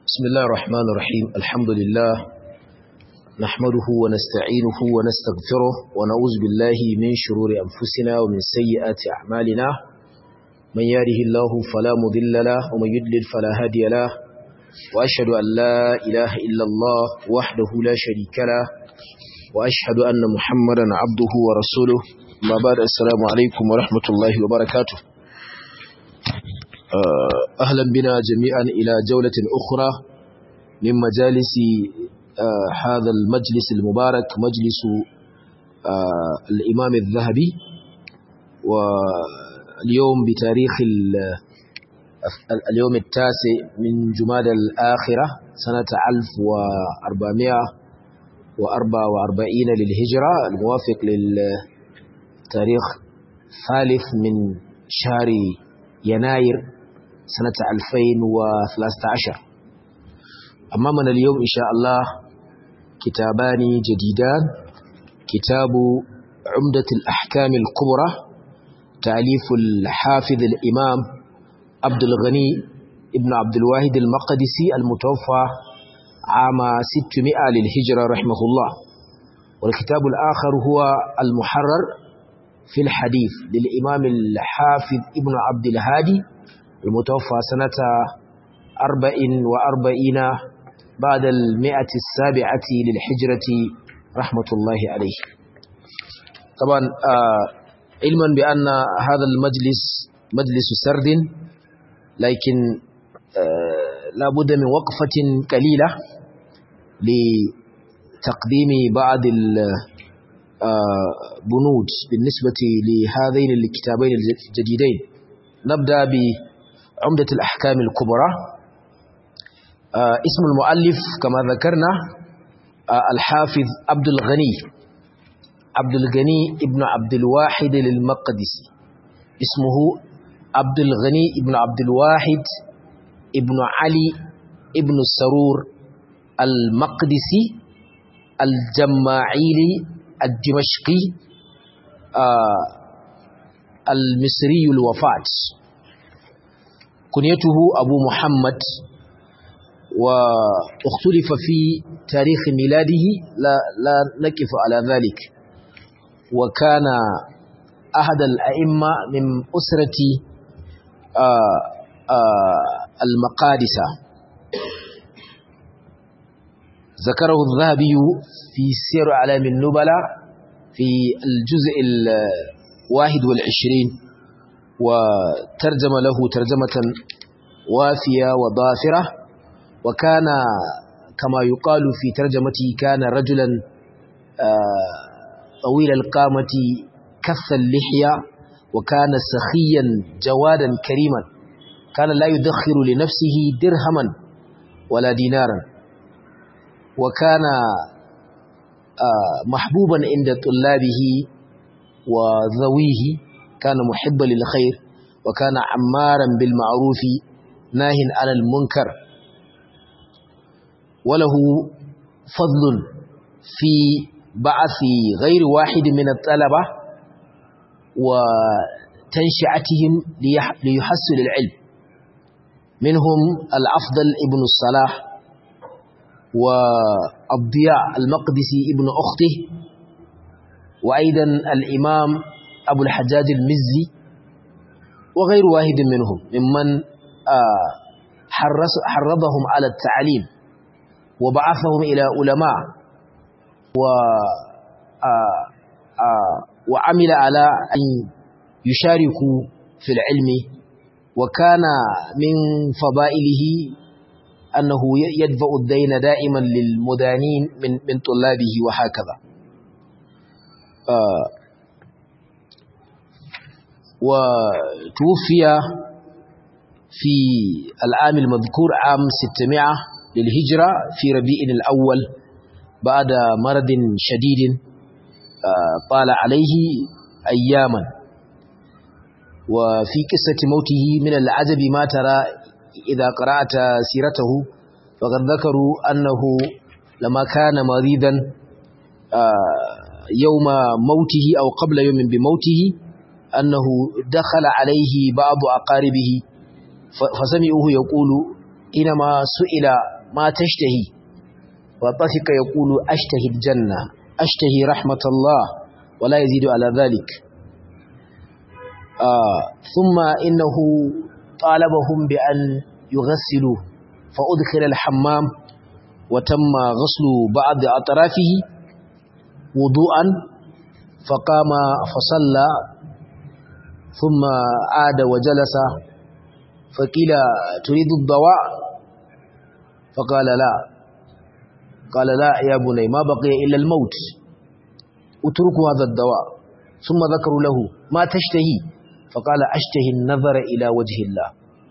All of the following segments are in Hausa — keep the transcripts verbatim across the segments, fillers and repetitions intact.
بسم الله الرحمن الرحيم الحمد لله نحمده ونستعينه ونستغفره ونعوذ بالله من شرور أنفسنا ومن سيئات أعمالنا من يهده الله فلا مضل له ومن يضلل فلا هادي له وأشهد أن لا إله إلا الله وحده لا شريك له وأشهد أن محمدا عبده ورسوله ما بعد السلام عليكم ورحمة الله وبركاته. أهلا بنا جميعا إلى جولة أخرى من مجالس هذا المجلس المبارك مجلس الإمام الذهبي، واليوم بتاريخ اليوم التاسع من جمادى الآخرة سنة ألف وأربعمائة وأربعة وأربعين للهجرة الموافق للتاريخ الثالث من شهر يناير سنة ألفين وثلاثة عشر. أمامنا اليوم إن شاء الله كتابان جديدان، كتاب عمدة الأحكام الكبرى تأليف الحافظ الإمام عبد الغني ابن عبد الواحد المقدسي المتوفى عام ستمائة للهجرة رحمه الله، والكتاب الآخر هو المحرر في الحديث للإمام الحافظ ابن عبد الهادي المتوفى سنة أربع وأربعين بعد المئة السابعة للحجرة رحمة الله عليه. طبعا آه علما بأن هذا المجلس مجلس سرد، لكن آه لا بد من وقفة قليلة لتقديم بعض البنود بالنسبة لهذين الكتابين الجديدين. نبدأ بعمدة الأحكام الكبرى. آه اسم المؤلف كما ذكرنا آه الحافظ عبد الغني عبد الغني ابن عبد الواحد المقدسي، اسمه عبد الغني ابن عبد الواحد ابن علي ابن السرور المقدسي الجماعيلي الدمشقي آه المصري الوفاة. كنيته أبو محمد، واختلف في تاريخ ميلاده لا, لا نقف على ذلك، وكان أحد الأئمة من أسرة آه آه المقادسة. ذكره الذهبي في سير أعلام النبلاء في الجزء الواحد والعشرين، وترجم له ترجمة وافية وضافرة، وكان كما يقال في ترجمته كان رجلا طويل القامة كث اللحية، وكان سخيا جوادا كريما، كان لا يدخر لنفسه درهما ولا دينارا، وكان محبوبا عند طلابه وذويه، كان محبا للخير، وكان عمارا بالمعروف ناهٍ عن المنكر، وله فضل في بعث غير واحد من الطلبة وتنشئتهم ليحصل العلم، منهم الأفضل ابن الصلاح والضياء المقدسي ابن أخته، وأيضا الإمام أبو الحجاج المزي، وغير واحد منهم ممن حرضهم على التعليم وبعثهم إلى علماء وعمل على أن يشاركوا في العلم. وكان من فضائله أنه يدفع الدين دائما للمدانين من من طلابه وهكذا. وتوفي في العام المذكور عام ستمائة للهجرة في ربيع الأول بعد مرض شديد طال عليه أياما. وفي قصة موته من العجب ما ترى إذا قرأت سيرته، فقد ذكروا أنه لما كان مريضا يوم موته أو قبل يوم بموته أنه دخل عليه بعض أقاربه فسمعوه يقول حينما سئل ما تشتهي وطفق يقول أشتهي الجنة أشتهي رحمة الله ولا يزيد على ذلك. آه ثم إنه طالبهم بأن يغسلوا فأدخل الحمام وتم غسل بعض أطرافه وضوءا فقام فصلى ثم عاد وجلس فقيل تريد الضواء فقال لا قال لا يا بني ما بقي إلا الموت اتركوا هذا الدواء ثم ذكروا له ما تشتهي فقال أشتهي النظر إلى وجه الله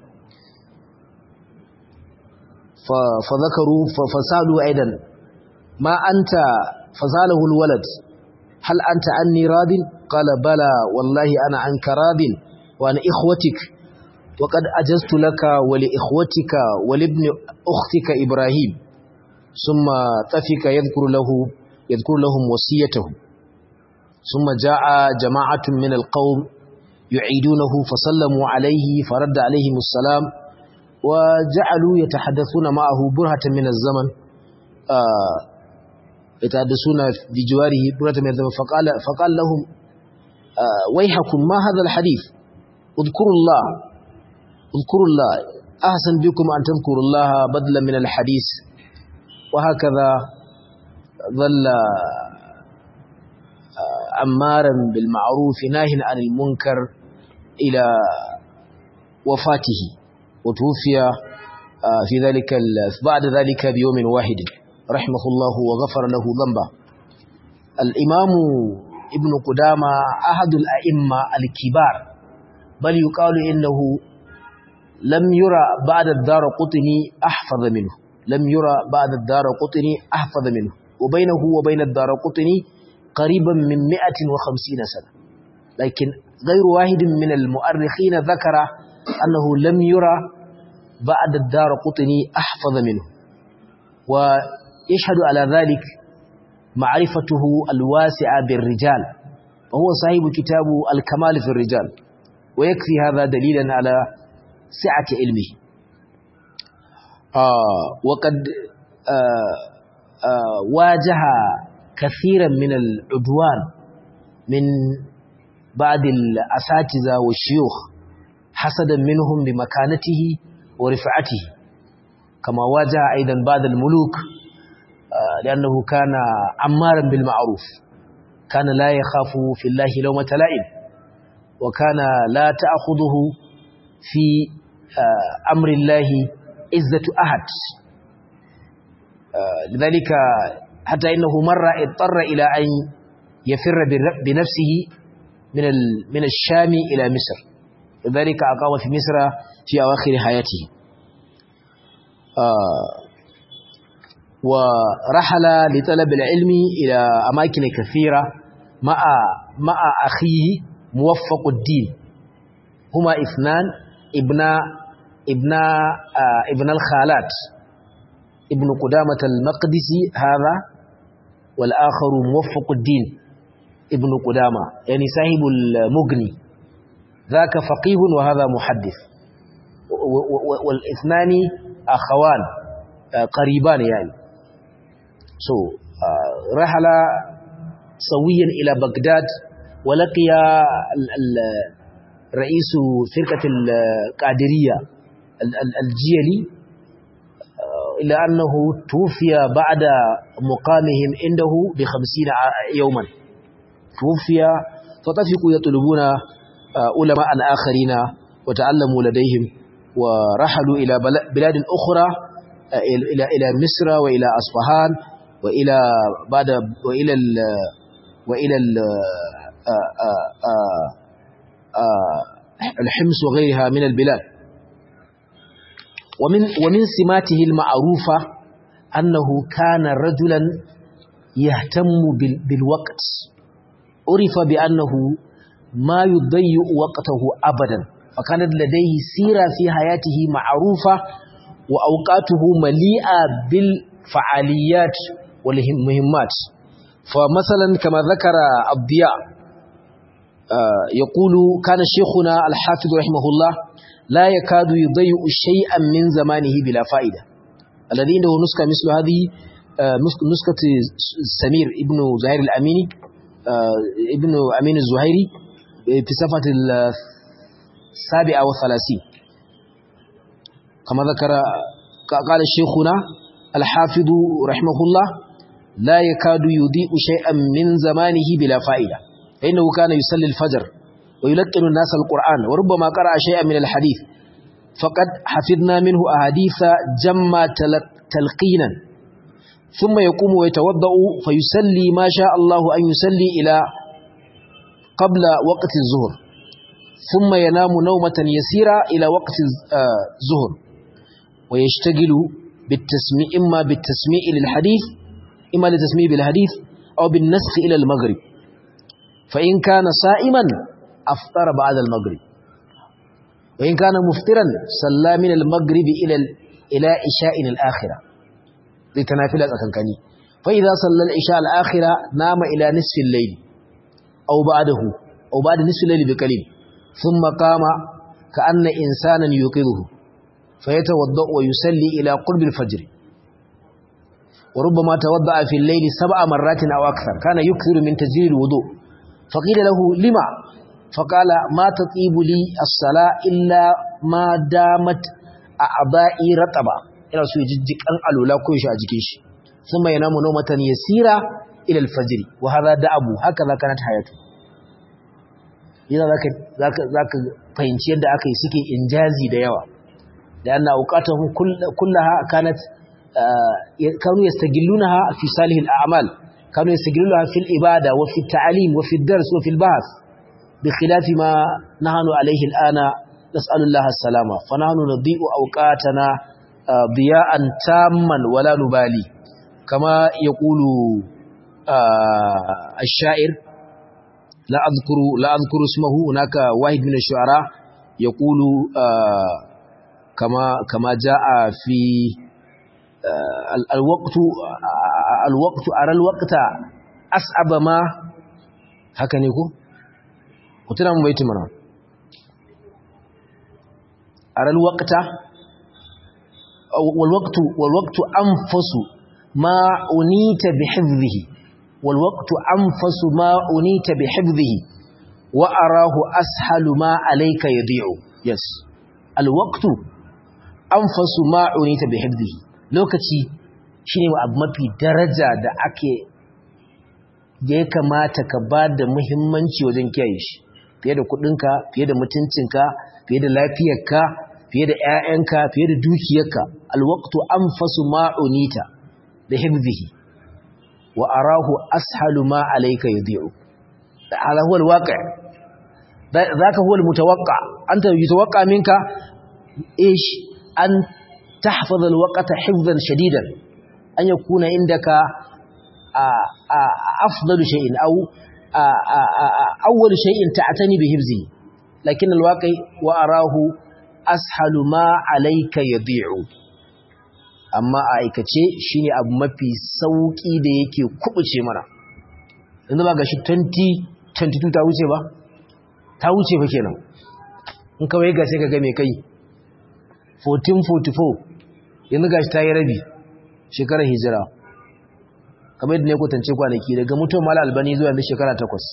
فذكروا فسألوا أيضا ما أنت فسأله الولد هل أنت عني راض قال بلى والله أنا عنك راض وأنا إخوتك وقد أجزت لك ولإخوتك ولابن أختك إبراهيم ثم تفك يذكر له يذكر لهم وصيته ثم جاء جماعة من القوم يعيدونه فسلموا عليه فرد عليهم السلام وجعلوا يتحدثون معه برهة من الزمن آه يتحدثون بجواره برهة من الزمن فقال, فقال لهم آه ويحكم ما هذا الحديث اذكروا الله اذكروا الله أحسن بكم أن تذكروا الله بدلا من الحديث. وهكذا ظل أمارا بالمعروف ناهٍ عن المنكر إلى وفاته وتوفي في ذلك بعد ذلك بيوم واحد رحمه الله وغفر له ذنبه. الإمام ابن قدامة أحد الأئمة الكبار بل يقال إنه لم يرى بعد الدارقطني أحفظ منه لم يرى بعد الدارقطني أحفظ منه وبينه وبين الدارقطني قريبا من مئة وخمسين سنة لكن غير واحد من المؤرخين ذكر أنه لم يرى بعد الدارقطني أحفظ منه. ويشهد على ذلك معرفته الواسعة بالرجال وهو صاحب كتاب الكمال في الرجال ويكفي هذا دليلا على سعة علمه. آه وقد آه آه واجه كثيرا من العدوان من بعض الأساتذة والشيوخ حسدا منهم بمكانته ورفعته كما واجه أيضا بعض الملوك آه لأنه كان عمارا بالمعروف كان لا يخاف في الله لومة لائم وكان لا تأخذه في آه أمر الله عزة أحد آه لذلك حتى إنه مرة اضطر إلى أن يفر بنفسه من من الشام إلى مصر لذلك أقام في مصر في أواخر حياته آه ورحل لطلب العلم إلى أماكن كثيرة مع مع أخيه موفق الدين هما اثنان ابن ابن آه ابن الخالات ابن قدامة المقدسي هذا والآخر موفق الدين ابن قدامة يعني صاحب المغني ذاك فقيه وهذا محدث والاثنان أخوان قريبان يعني so رحل سويا إلى بغداد ولقي رئيس فرقة القادرية الجيلي إلا أنه توفي بعد مقامهم عنده بخمسين يوما توفي فطفقوا يطلبون علماء آخرين وتعلموا لديهم ورحلوا إلى بلاد أخرى إلى إلى مصر وإلى أصفهان وإلى بعد وإلى ال وإلى ال الحمص وغيرها من البلاد. ومن ومن سماته المعروفة أنه كان رجلا يهتم بالوقت عرف بأنه ما يضيع وقته أبدا فكانت لديه سيرة في حياته معروفة وأوقاته مليئة بالفعاليات والمهمات. فمثلا كما ذكر الضياء يقول كان شيخنا الحافظ رحمه الله لا يكاد يضيع شيئا من زمانه بلا فائدة alladhi indahu nuska mislu hadhihi nuskati Samir ibn Zuhair al-Amini ibn Amin az-Zuhairi fi safhat al-sabi'a wa thalathين kama dhakara qala shaykhuna al-Hafiz rahimahullah la yakadu yudhi'u shay'an min zamanihi bila fa'ida fa innahu kana yusalli al-fajr wa yulaqqinu an-nas al-Qur'an wa rubbama qara'a shay'an min al-hadith faqad hafidna minhu ahaditha jamma talqinan thumma yaqumu wa yatawadda'u fa yusalli ma sha'a Allahu an yusalli ila qabla waqti az-zuhr thumma yanamu nawmatan yasira ila waqti az-zuhr wa yashtagilu bit-tasmi' imma bit-tasmi' lil-hadith imma li-tasmi' bil-hadith aw bin-nasakh ila al-maghrib fa in kana sa'iman aftara ba'da al-maghrib wa in kana muftiran salla min al-maghrib ila ila isha'in al-akhirah litanafila tsakankani fa idha salla al-isha al-akhirah nama ila nisfi al-layl aw ba'dahu aw ba'da nisfi al-layl bi qalil thumma qama ka'anna insanan yuqidhuhu fayatawadda'u wa yusalli ila qurbi al-fajr wa rubbama tawadda'a fi al-layl sab'a marratin aw akthar kana yukthiru min tajrid al-wudu' faqila lahu lima فقال ما تطيب لي الصلاة إلا ما دامت أعضائي رطبة إلى سوى جدك أن ألولا كويش أجكيش ثم ينام نومة يسيرة إلى الفجر وهذا دأبو هكذا كانت حياته إذا ذاك ذاك ذاك فهمتي يد أكي سكي إنجازي ديوا لأن أوقاتهم كل كلها كانت كانوا يستغلونها في صالح الأعمال كانوا يستغلونها في الإبادة وفي التعليم وفي الدرس وفي البحث بخلاف ما نحن عليه الآن نسأل الله السلامة فنحن نضيء أوقاتنا ضياء تاما ولا نبالي كما يقول الشاعر لا أذكر لا أذكر اسمه هناك واحد من الشعراء يقول كما كما جاء في الوقت الوقت أرى الوقت أصعب ما هكذا يقول قلتنا من بيت منا أرى الوقت والوقت والوقت أنفس ما أنيت بحفظه والوقت أنفس ما أنيت بحفظه وأراه أسهل ما عليك يضيع yes الوقت أنفس ما أنيت بحفظه lokaci shine abu mafi daraja da ake da ya kamata ka ba da muhimmanci wajen kiyaye shi fiye da kudinka fiye da mutuncinka fiye da lafiyarka fiye da ƴaƴanka fiye da dukiyarka alwaqtu anfasu ma unita da hifdhihi wa arahu ashalu ma alayka yadi'u ala huwa alwaqi' dhaka huwa almutawaqqa anta yutawaqqa minka ايش ان تحفظ الوقت حفظا شديدا ان يكون عندك افضل شيء او أول شيء تعتني بحفظه لكن الواقع وأراه أسهل ما عليك يضيع أما أيكتشي شيني أبو مفي سوكي دي يكي كبتشي مرا عندما قاشي twenty twenty-two ta wuce ba ta wuce fa kenan in kawai ga sai ka ga me kai fourteen forty-four yanzu gashi ta yi rabi shekarar hijira kamar yadda ne kwatance kwanaki daga mutum mala albani zuwa yanzu shekara takwas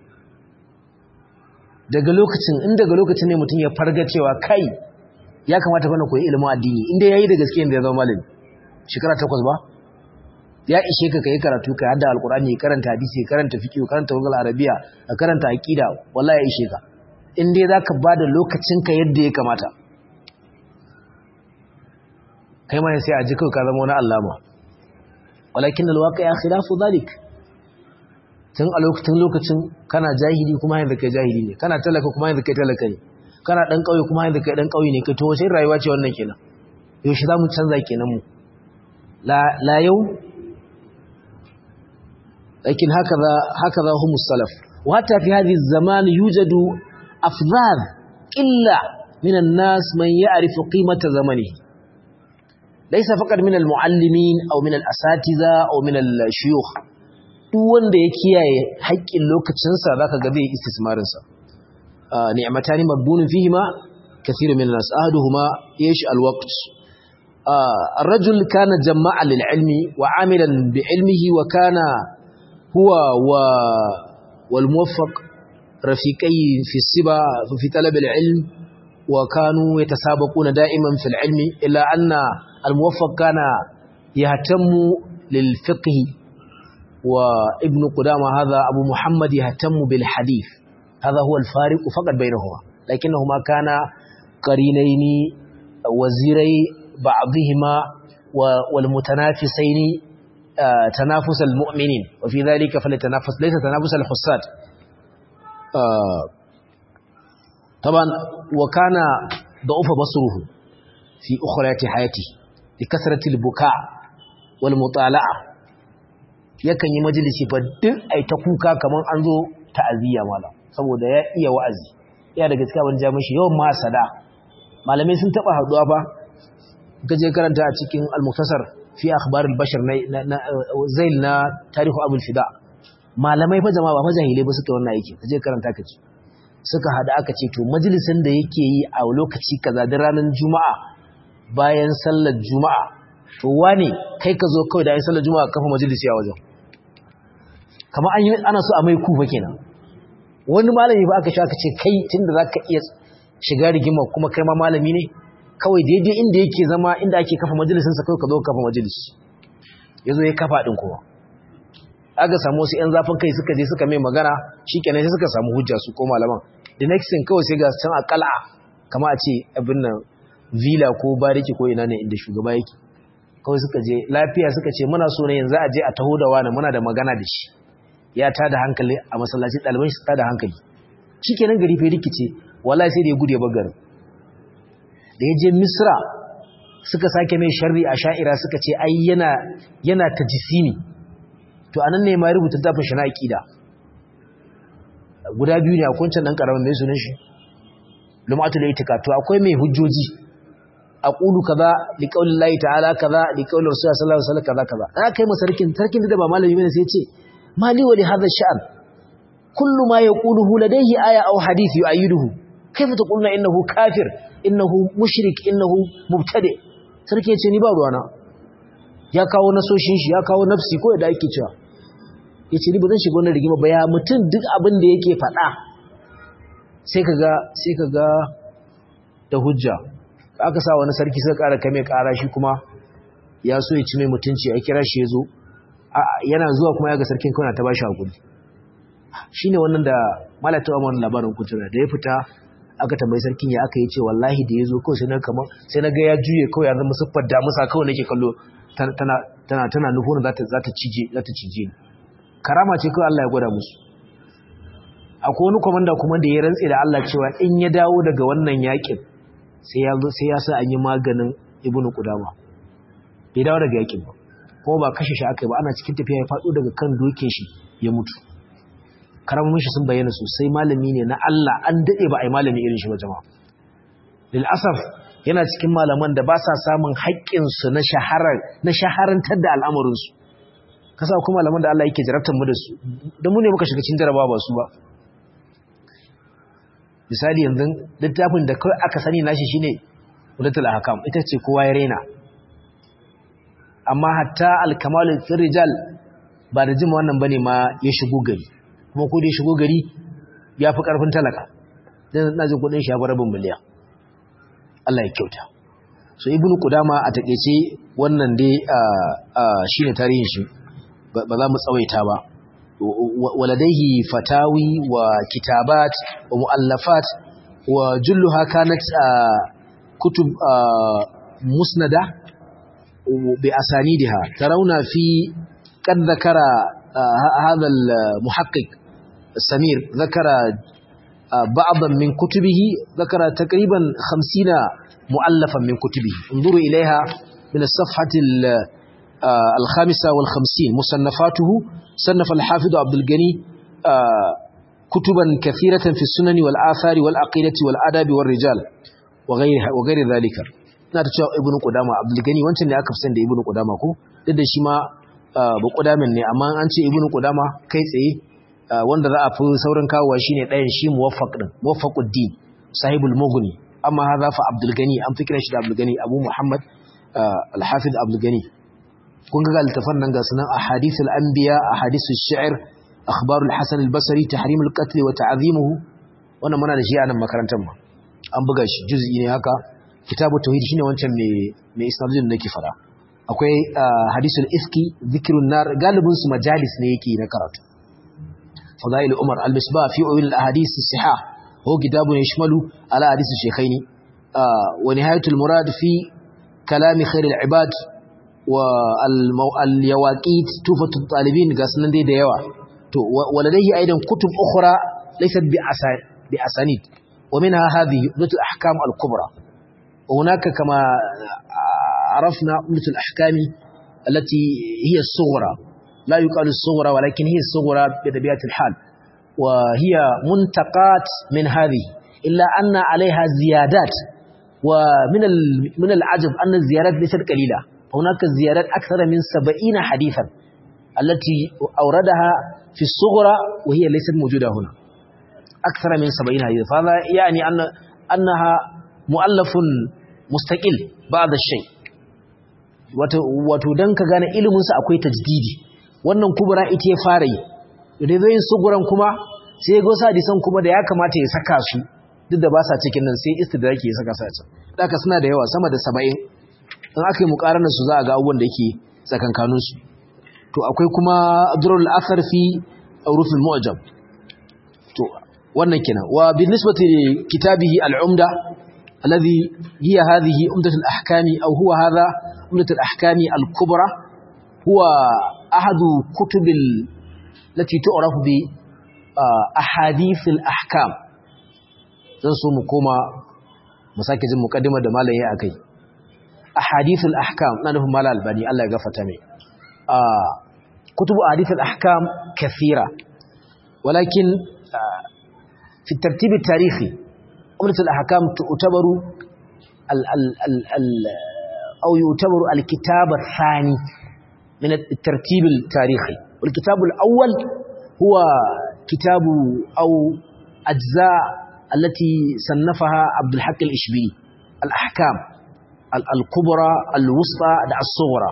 daga lokacin in daga lokacin ne mutum ya farga cewa kai ya kamata bana koyi ilimin addini inda yayi da gaske inda ya zama malami shekara takwas ba ya ishe ka kai karatu ka hadda alqur'ani karanta hadisi karanta fiqh karanta lugal arabiya karanta aqida wallahi ya ishe ka in dai zaka bada lokacin ka yadda ya kamata kai ma sai a ji kai ka zama wani allama walakin alwaqi'a khilafu dhalik tun a lokacin lokacin kana jahili kuma yanzu kai jahili ne kana talaka kuma yanzu kai talaka ne kana dan kauye kuma yanzu kai dan kauye ne kai to wace rayuwa ce wannan kenan yaushe zamu canza kenan mu la la yau lakin hakaza hakaza humus salaf wa hatta fi hadhihi az-zaman yujadu afdhal illa min an-nas man ya'rifu qimata zamanihi laysa faqat min al-muallimin aw min al-asatiza aw min al-shuyukh duk wanda ya kiyaye haƙƙin lokacinsa zaka ga zai istismarin sa ni'matani magbunun fihima kathirun min an-nas ahaduhuma yash al-waqt الرجل كان جماعا للعلم وعاملا بعلمه وكان هو والموفق رفيقي في السبا في طلب العلم وكانوا يتسابقون دائما في العلم إلا أن الموفق كان يهتم للفقه وابن قدامة هذا أبو محمد يهتم بالحديث. هذا هو الفارق فقط بينهما، لكنهما كان قرينين وزيري بعضهما والمتنافسين تنافس المؤمنين، وفي ذلك فليتنافس ليس تنافس الحساد. طبعا وكان ضعف بصره في أخرى حياته لكثرة البكاء والمطالعة، yakan yi majalisi fa duk ai ta kuka kaman an zo ta'aziyya malam saboda ya iya wa'azi. Ya da gaskiya wani jami'in shi yawan masada malamai sun taba haduwa ba gaje karanta a cikin al-muktasar fi akhbar al-bashar na zail na tarihu abul fida. Malamai fa jama'a ba fa jahilai ba suka wannan yake kaje karanta kace suka hada aka ce to majalisin da yake yi a lokaci kaza da ranar juma'a bayan sallar juma'a to wane kai ka zo kawai da ayi sallar juma'a kafa majalisi a wajen kamar an yi ana so a mai kufa kenan. Wani malami ba aka sha aka ce kai tunda zaka iya shiga rigima kuma kai ma malami ne kawai daidai inda yake zama inda ake kafa majalisin sa kawai ka zo kafa majalisi. Yazo ya kafa din kowa aka samu wasu ƴan zafin kai suka je suka mai magana shikenan sai suka samu hujja su ko malaman. The next thing kawai sai ga can a qal'a kama a ce abin nan villa ko bariki ko ina ne inda shugaba yake. Kawai suka je lafiya suka ce muna so ne yanzu a je a taho da wani muna da magana da shi. Ya tada hankali a masallaci ɗaliban shi tada hankali. Shikenan gari fa rikice wallahi sai da ya gude bagarin. Da ya je Misra suka sake mai sharri a sha'ira suka ce ai yana yana tajsimi. To anan ne ma rubuta tafin shi na aqida. Guda biyu ne a kuncan dan karamin mai sunan shi. Lumatul Itikad to akwai mai hujjoji. Aqulu kaza liqauli Allah ta'ala kaza liqauli Rasulullah sallallahu alaihi wasallam kaza kaza. Aka kai masarkin sarkin da ba malami bane sai ya ce mali wa li hadha ash-sha'n kullu ma yaquluhu ladayhi aya aw hadith yu'ayyiduhu kayfa taquluna innahu kafir innahu mushrik innahu mubtadi. Sarki ya ce ni ba ruwana. Ya kawo nasoshin shi ya kawo nafsi ko da yake cewa yace ni ba zan shiga wannan rigima ba ya mutun duk abin da yake faɗa sai kaga sai kaga da hujja. Aka sa wani sarki suka ƙara kame ƙara shi kuma ya so ya ci mai mutunci a kira shi yazo yana zuwa kuma ya ga sarkin kawai ta bashi hakuri. Shine wannan da malata wa wannan labarin kutura da ya fita aka tambayi sarkin ya aka yi ce wallahi da yazo kawai sai na kamar sai na ga ya juye kawai ya zama siffar damusa kawai nake kallo tana tana tana nufin za ta za ta cije za ta cije ni. Karama ce kawai Allah ya gwada musu. Akwai wani komanda kuma da ya rantse da Allah cewa in ya dawo daga wannan yakin sai ya sai ya sa an yi maganin Ibn Qudama. Bai dawo daga yakin ba. Kuma ba kashe shi akai ba ana cikin tafiya ya fado daga kan doke shi ya mutu. Karamomin shi sun bayyana sosai malami ne na Allah an dade ba ai malami irin shi ba jama'a. Lil asaf yana cikin malaman da ba sa samun haƙƙin su na shaharar na shaharantar da al'amarin su. Kasa kuma malaman da Allah yake jarabtar mu da su da mu ne muka shiga cikin jarabawa ba su ba. Misali yanzu littafin da kai aka sani nashi shine Umdatul Ahkam ita ce kowa ya rena. Amma hatta al-Kamal fi rijal ba da jima wannan bane ma ya shigo gari. Kuma ko da ya shigo gari ya fi karfin talaka. Dan na ji kudin shi ya bar rabin miliyan. Allah ya kyauta. So Ibn Qudama a takeice wannan dai shine tarihin shi. Ba za mu tsawaita ba. ولديه فتاوي وكتابات ومؤلفات وجلها كانت كتب مسندة بأسانيدها. ترون في قد ذكر هذا المحقق السمير ذكر بعضا من كتبه ذكر تقريبا خمسين مؤلفا من كتبه. انظروا إليها من الصفحة الخامسة والخمسين. مصنفاته صنف الحافظ عبد الغني كتبا كثيرة في السنن والآثار والعقيدة والآداب والرجال وغير وغير ذلك. na ta cewa ibnu qudama abdul gani wancan ne aka fi san da ibnu qudama ko duk da shi ma ba qudamin ne amma an ce ibnu qudama kai tsaye wanda za a fi saurin kawowa shine ɗayan shi muwaffaq din muwaffaquddin sahibul mughni amma hadha fa abdul gani an fi kiran shi da abdul gani abu muhammad al-Hafiz Abdul Ghani kun ga littafan nan ga sunan ahadithul anbiya ahadithus shi'r akhbarul Hasan al-Basri tahrimul qatl wa ta'zimuhu wannan muna da shi a nan makarantar mu an buga shi juz'i ne haka kitabut tauhid shine wancan mai mai isnadin da nake fara akwai hadisul ifki zikrun nar galibin su majalis ne yake na karatu fadail umar al-misbah fi ulul ahadith as-sihah هو كتاب يشمل على حديث الشيخين ونهاية المراد في كلام خير العباد واليواقيت توفة الطالبين قاسنا دي ديوا ولديه أيضا كتب أخرى ليست بأسانيد ومنها هذه أمدة الأحكام الكبرى وهناك كما عرفنا أمدة الأحكام التي هي الصغرى لا يقال الصغرى ولكن هي الصغرى بطبيعة الحال وهي منتقات من هذه إلا أن عليها زيادات ومن من العجب أن الزيادات ليست قليلة هناك زيادات أكثر من سبعين حديثا التي أوردها في الصغرى وهي ليست موجودة هنا أكثر من سبعين حديثا فهذا يعني أن أنها مؤلف مستقل بعض الشيء وتدنك غانا إلمنس أكوي تجديدي wannan kubra ita ya fara yi da zai yin suguran kuma sai ya gosa hadisan kuma da ya kamata ya saka su duk da ba sa cikin nan sai istidraki ya saka su a can haka suna da yawa sama da saba'in in aka yi muqaranar su za a ga abubuwan da yake tsakankanin su to akwai kuma durrul athar fi urufil mu'jam to wannan kenan wa bin nisbati kitabihi al-umda alladhi hiya hadhihi umdatul ahkami aw huwa hadha umdatul ahkami al-kubra huwa ahadu kutubil التي تعرف بأحاديث الأحكام zan so mu koma mu sake jin mukaddimar da malamin ya akai ahadithul ahkam na nufin malal albani Allah ya gafarta mai kutubu ahadithul ahkam kathira walakin fi tartib at-tarihi umdatul ahkam tu'tabaru al al al aw yu'tabaru al-kitab ath-thani min at-tartib al-tarihi والكتاب الأول هو كتاب أو أجزاء التي صنفها عبد الحق الإشبيلي الأحكام الكبرى الوسطى الصغرى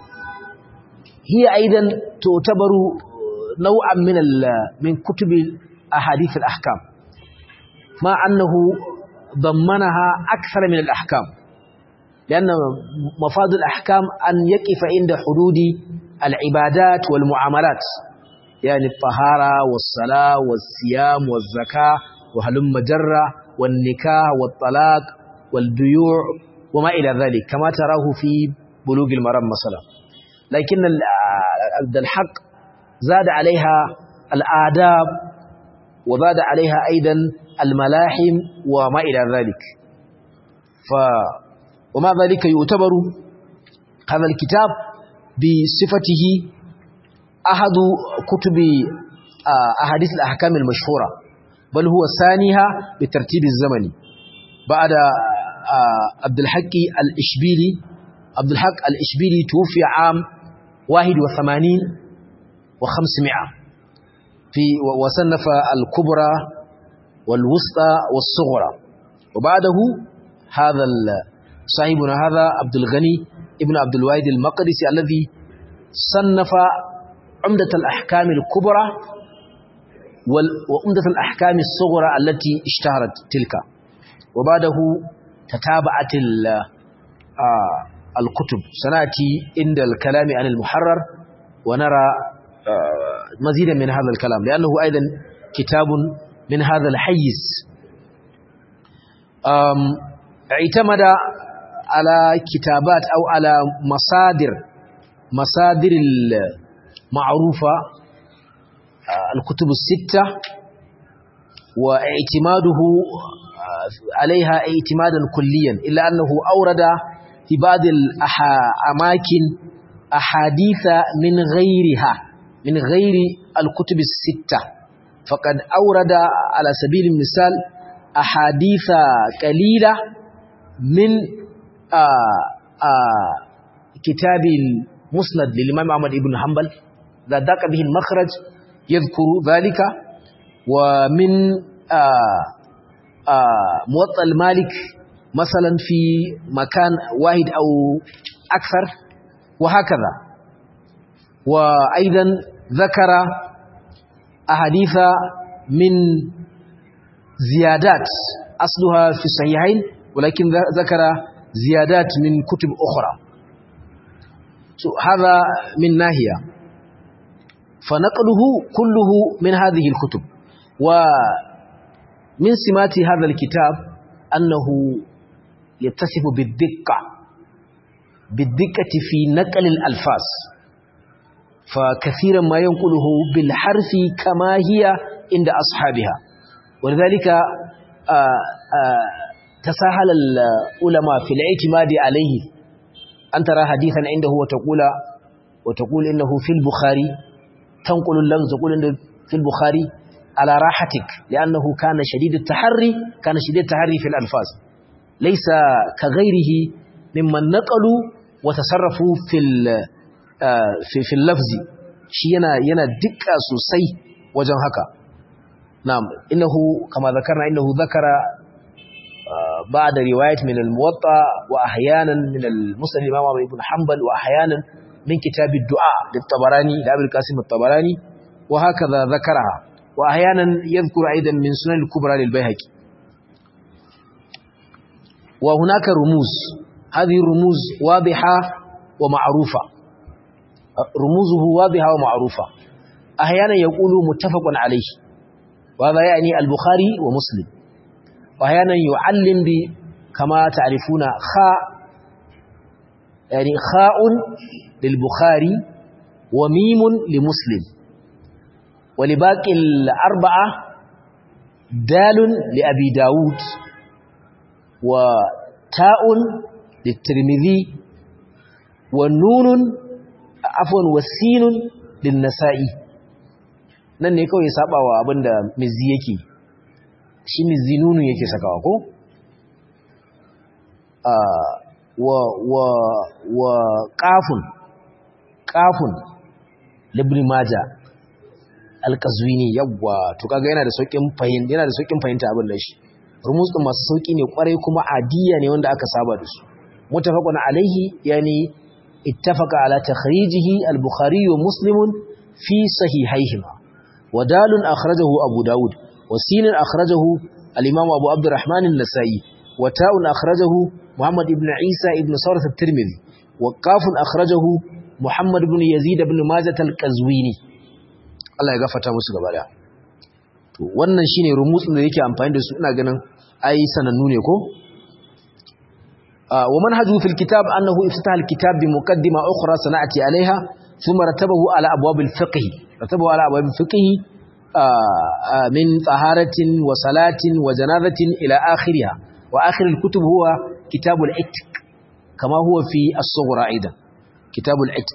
هي أيضا تعتبر نوعا من من كتب أحاديث الأحكام مع أنه ضمنها أكثر من الأحكام لأن مفاد الأحكام أن يقف عند حدود العبادات والمعاملات يعني الطهارة والصلاة والصيام والزكاة وهلم جرة والنكاح والطلاق والبيوع وما إلى ذلك كما تراه في بلوغ المرام مثلا لكن عبد الحق زاد عليها الآداب وزاد عليها أيضا الملاحم وما إلى ذلك ف وما ذلك يعتبر هذا الكتاب بصفته أحد كتب أحاديث الأحكام المشهورة بل هو ثانيها بالترتيب الزمني بعد عبد الحق الإشبيلي عبد الحق الإشبيلي توفي عام واحد وثمانين وخمسمائة في وصنف الكبرى والوسطى والصغرى وبعده هذا صاحبنا هذا عبد الغني ابن عبد الواحد المقدسي الذي صنف عمدة الأحكام الكبرى وعمدة الأحكام الصغرى التي اشتهرت تلك وبعده تتابعت الكتب سنأتي عند الكلام عن المحرر ونرى مزيدا من هذا الكلام لأنه أيضا كتاب من هذا الحيز اعتمد على كتابات أو على مصادر مصادر المعروفة الكتب الستة واعتماده عليها اعتمادا كليا إلا أنه أورد في بعض الأماكن أحاديث من غيرها من غير الكتب الستة فقد أورد على سبيل المثال أحاديث قليلة من آآ آآ كتاب المسند للإمام أحمد بن حنبل ذا ذاك به المخرج يذكر ذلك ومن موطأ المالك مثلا في مكان واحد أو أكثر وهكذا. وأيضا ذكر أحاديث من زيادات أصلها في الصحيحين ولكن ذكر زيادات من كتب أخرى. so, هذا من ناحية. فنقله كله من هذه الكتب. ومن سمات هذا الكتاب أنه يتصف بالدقة بالدقة في نقل الألفاظ، فكثيرا ما ينقله بالحرف كما هي عند أصحابها. ولذلك آآ آآ تساهل العلماء في الاعتماد عليه، أن ترى حديثا عنده وتقول وتقول إنه في البخاري، تنقل اللفظ تقول إنه في البخاري على راحتك، لأنه كان شديد التحري كان شديد التحري في الألفاظ، ليس كغيره ممن نقلوا وتصرفوا في في في اللفظ. شي yana yana dukka sosai wajen haka. نعم إنه كما ذكرنا إنه ذكر بعد رواية من الموطأ وأحيانا من المسند الإمام ابن حنبل وأحيانا من كتاب الدعاء للطبراني لأبي القاسم الطبراني وهكذا ذكرها. وأحيانا يذكر أيضا من سنن الكبرى للبيهقي. وهناك رموز، هذه الرموز واضحة ومعروفة، رموزه واضحة ومعروفة. أحيانا يقول متفق عليه، وهذا يعني البخاري ومسلم. وأحيانا يعلم ب كما تعرفون خاء، يعني خاء للبخاري وميم لمسلم، ولباقي الأربعة دال لأبي داود وتاء للترمذي ونون عفوا والسين للنسائي. nan ne kawai sabawa abinda mizzi yake, shi mizzi nunu yake sakawa ko a wa wa wa qafun qafun ibn majah al-qazwini. yawa to kaga yana da saukin fahimta yana da saukin fahimta abin da shi. rumus din masu sauki ne kwarai kuma adiya ne wanda aka saba da su. mutafaqun alaihi yani ittafaqa ala takhrijihi al-bukhari wa muslim fi sahihayhima. ودال أخرجه أبو داود وسين أخرجه الإمام أبو عبد الرحمن النسائي وتاء أخرجه محمد بن عيسى بن صورة الترمذي وقاف أخرجه محمد بن يزيد بن ماجة القزويني. Allah ya gafarta musu gaba daya. To wannan shine rumutsin da yake amfani da su, ina ganin ai sanannu ne ko. wa manhaju fil kitab annahu iftataha al kitab bi muqaddima ukhra sana'ati alaiha thumma ratabahu ala abwab al fiqh رتبه على أبواب الفقه من طهارة وصلاة وجنازة إلى آخرها. وآخر الكتب هو كتاب العتق كما هو في الصغرى أيضا كتاب العتق.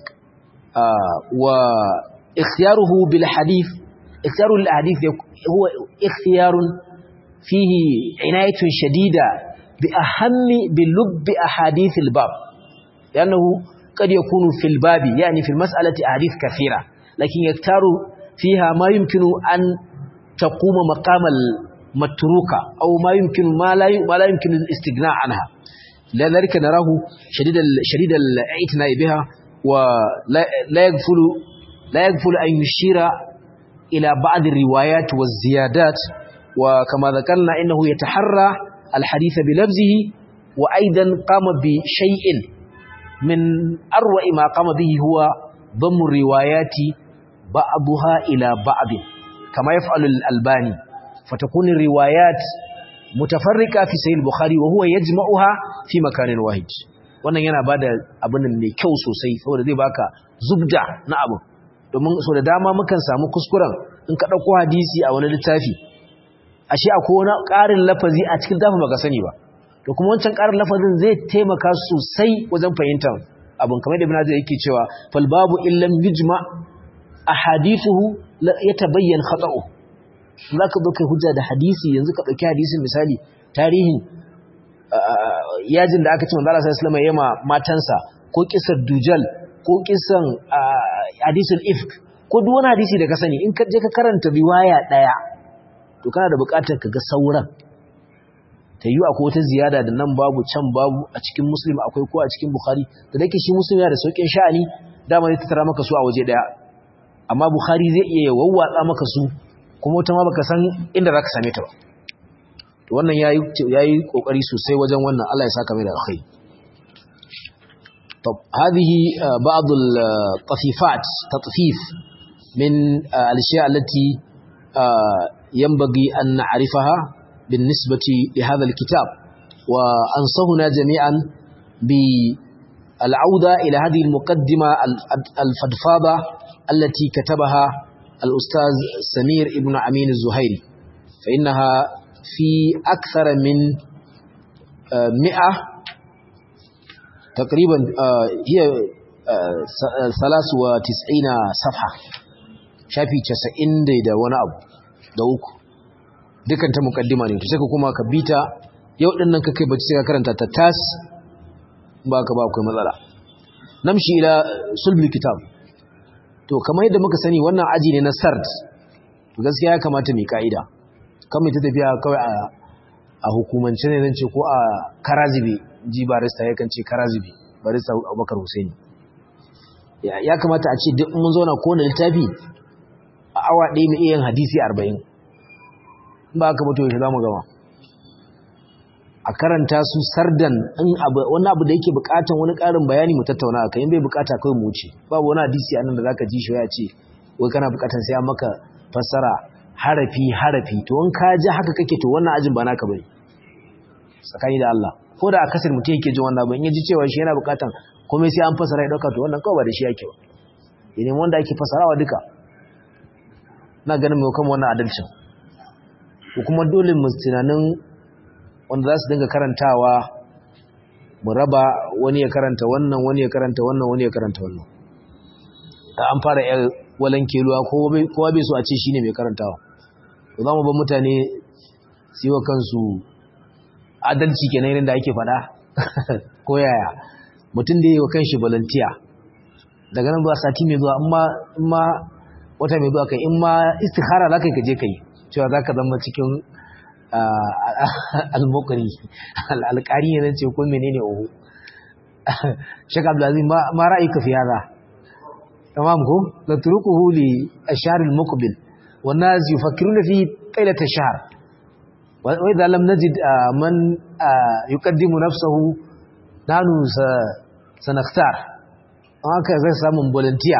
واختياره بالحديث، اختيار الحديث هو اختيار فيه عناية شديدة بأهم بلب أحاديث الباب، لأنه قد يكون في الباب يعني في المسألة أحاديث كثيرة، لكن يختار فيها ما يمكن أن تقوم مقام المتروكة أو ما يمكن ما لا ما لا يمكن الاستغناء عنها. لذلك نراه شديد شديد الاعتناء بها، ولا لا يغفل لا يغفل أن يشير إلى بعض الروايات والزيادات. وكما ذكرنا إنه يتحرى الحديث بلفظه، وأيضا قام بشيء من أروع ما قام به هو ضم الروايات بعضها إلى بعض كما يفعل الألباني، فتكون الروايات متفرقة في صحيح البخاري وهو يجمعها في مكان واحد. wannan yana bada abin nan mai kyau sosai saboda zai baka zubda na abu, domin so da dama mukan samu kuskuren in ka dauko hadisi a wani littafi ashe akwai wani ƙarin lafazi a cikin littafin baka sani ba, to kuma wancan ƙarin lafazin zai taimaka sosai wajen fahimtar abin. kamar da Ibn Hazm yake cewa fal babu illam yujma ahadithuhu yatabayyan khata'u. zaka zo kai hujja da hadisi, yanzu ka dauki hadisin misali tarihin yajin da aka ce manzo Allah sallallahu alaihi wasallam yema matansa, ko kisar dujal, ko kisan hadisul ifk, ko duk wani hadisi da ka sani in ka je ka karanta riwaya daya to kana da buƙatar ka ga sauran ta yi akwai wata ziyada da nan babu can babu a cikin Muslim akwai ko a cikin Bukhari da dake shi Muslim yana da saukin sha'ani dama zai tattara maka su a waje daya amma Bukhari zai iya wawwatsa maka su kuma wata ma baka san inda zaka same ta ba to wannan yayi yayi kokari sosai wajen wannan Allah ya saka mai da alkhairi طب هذه بعض الطفيفات تطفيف من الأشياء التي ينبغي أن نعرفها بالنسبة لهذا الكتاب وأنصحنا جميعا بالعودة إلى هذه المقدمة الفضفاضة التي كتبها الأستاذ سمير ابن أمين الزهيري فإنها في أكثر من مئة تقريبا هي ثلاث وتسعين صفحة شافي تسعين دا وانا أبو دوك dukan ta mukaddima ne to sai ka kuma ka bita yau din nan kake bace sai ka karanta ta tas ba ka ba akwai matsala namshi ila sulbul kitab to kamar yadda muka sani wannan aji ne na sard to gaskiya ya kamata mu kaida kan mu ta tafiya kawai a a hukumance ne zan ce ko a karazibi ji barista yakan ce karazibi barista Abubakar Husaini ya, ya kamata a ce duk mun zauna ko na littafi a awa ɗaya mu iya yin hadisi arba'in ba ka mutu yaushe za mu gama a karanta su sardan in abu wani abu da yake bukatan wani ƙarin bayani mu tattauna akai in bai bukata kai mu wuce babu wani hadisi anan da zaka ji shi ya ce wai kana bukatan sai an maka fassara harafi harafi to in ka ji haka kake to wannan ajin ba naka bane tsakani da Allah ko da akasir mutum yake ji wannan ban yaji cewa shi yana bukatan komai sai an fassara ya dauka to wannan kawai ba da shi yake ba idan wanda ake fassarawa duka na ganin mai kuma wannan adalcin ko kuma dole mu tunanin wanda za su dinga karantawa mu raba wani ya karanta wannan wani ya karanta wannan wani ya karanta wannan an fara yar walan keluwa kowa bai so a ce shine mai karantawa to za mu ban mutane su yi wa kansu adalci kenan irin da ake faɗa ko yaya mutum da yi wa kanshi volunteer daga nan zuwa sati mai zuwa in ma wata mai zuwa kai in ma istikhara za ka yi ka je ka yi cewa za ka zama cikin al-mukri al-alƙari ne ce ko menene oho Sheikh Abdulaziz ma ra'ayika fi hada tamam ko la turukuhu li ash-shahr al-muqbil wan nas yufakkiruna fi tailat ash-shahr wa idha lam najid man yuqaddimu nafsahu nanu sanakhtar haka zai samu volunteer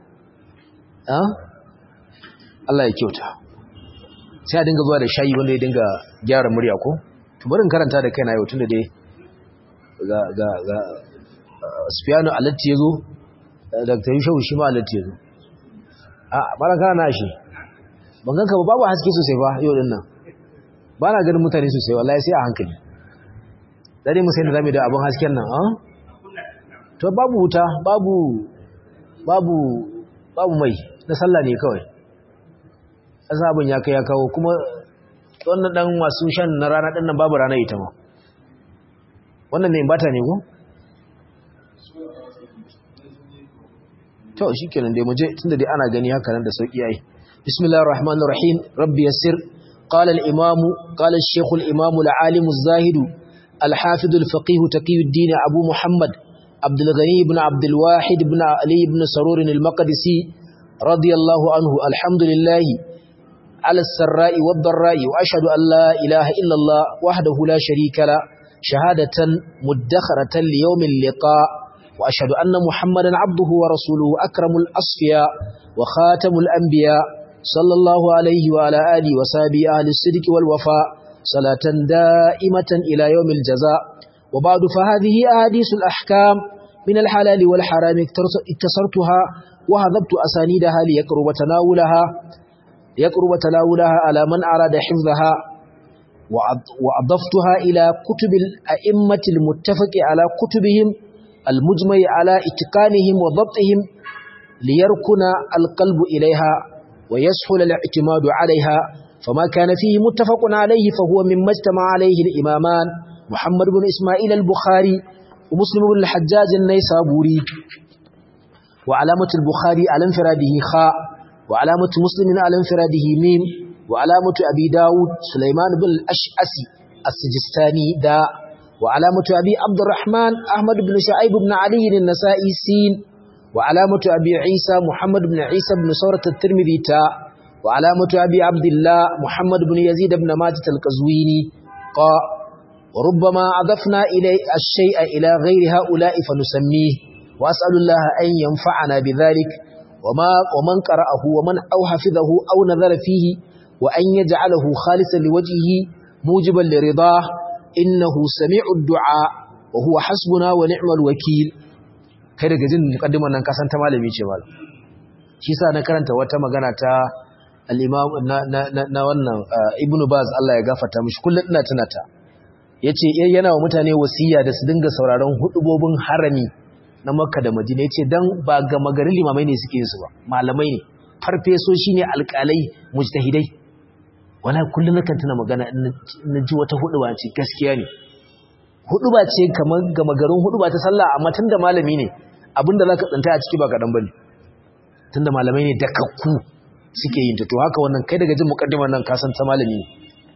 Allah ya kyauta sai a dinga zuwa da shayi wanda ya dinga gyara murya ko to bari in karanta da kaina yau tunda dai ga ga ga Sufyanu Alatti yazo Doctor Yusuf shi ma Alatti yazo a baraka na shi ban ganka ba babu haske sosai ba yau din nan ba na ganin mutane sosai wallahi sai a hankali dare mu sai da zamu da abun hasken nan a to babu wuta babu babu babu mai na sallah ne kawai azabin ya kai ya kawo kuma wannan dan masu shan na rana din nan babu rana ita ma wannan ne bata ne ko to shikenan dai muje tunda dai ana gani haka nan da sauki yayi bismillahir rahmanir rahim rabbi yassir qala al imam qala al shaykh al imam al alim al zahid al hafid al faqih taqiyuddin abu muhammad عبد الغني بن عبد الواحد بن علي بن سرور المقدسي رضي الله عنه الحمد لله على السراء والضراء وأشهد أن لا إله إلا الله وحده لا شريك له شهادة مدخرة ليوم اللقاء وأشهد أن محمدا عبده ورسوله أكرم الأصفياء وخاتم الأنبياء صلى الله عليه وعلى آله وصحبه أهل الصدق والوفاء صلاة دائمة إلى يوم الجزاء وبعد فهذه أحاديث الأحكام من الحلال والحرام اكتسرتها وهذبت أسانيدها ليقرب تناولها يقرب تناولها على من أراد حفظها وأضفتها إلى كتب الأئمة المتفق على كتبهم المجمع على اتقانهم وضبطهم ليركن القلب إليها ويسهل الاعتماد عليها فما كان فيه متفق عليه فهو مما اجتمع عليه الإمامان محمد بن إسماعيل البخاري ومسلم بن الحجاج النيسابوري وعلامة البخاري على انفراده خاء وعلامة مسلم على انفراده ميم وعلامة أبي داود سليمان بن الأشعسي السجستاني دا وعلامة أبي عبد الرحمن أحمد بن شعيب بن علي النسائي سين وعلامة أبي عيسى محمد بن عيسى بن سورة الترمذي تاء وعلامة أبي عبد الله محمد بن يزيد بن ماجة القزويني قاء وربما أضفنا إلي الشيء إلى غير هؤلاء فنسميه وأسأل الله أن ينفعنا بذلك وما ومن قرأه ومن أو حفظه أو نظر فيه وأن يجعله خالصا لوجهه موجبا لرضاه إنه سميع الدعاء وهو حسبنا ونعم الوكيل. kai daga jin mukaddimar nan kasan ta malami ce mal shi sa na karanta wata magana ta al-imam na na, na wannan ibnu baz Allah ya gafarta mishi kullun ina tunata yace yana wa mutane wasiya da su dinga sauraron hudubobin harami na Makka da Madina yace dan ba ga magarin limamai ne suke su ba malamai ne farfesoshi ne alƙalai mujtahidai wala kullun nakan tuna magana in ji wata huduba ce gaskiya ne huduba ce kamar ga magarin huduba ta sallah amma tunda malami ne abinda zaka tsanta a ciki ba kadan bane tunda malamai ne dakakku suke yin ta to haka wannan kai daga jin mukaddimar nan ka san ta malami ne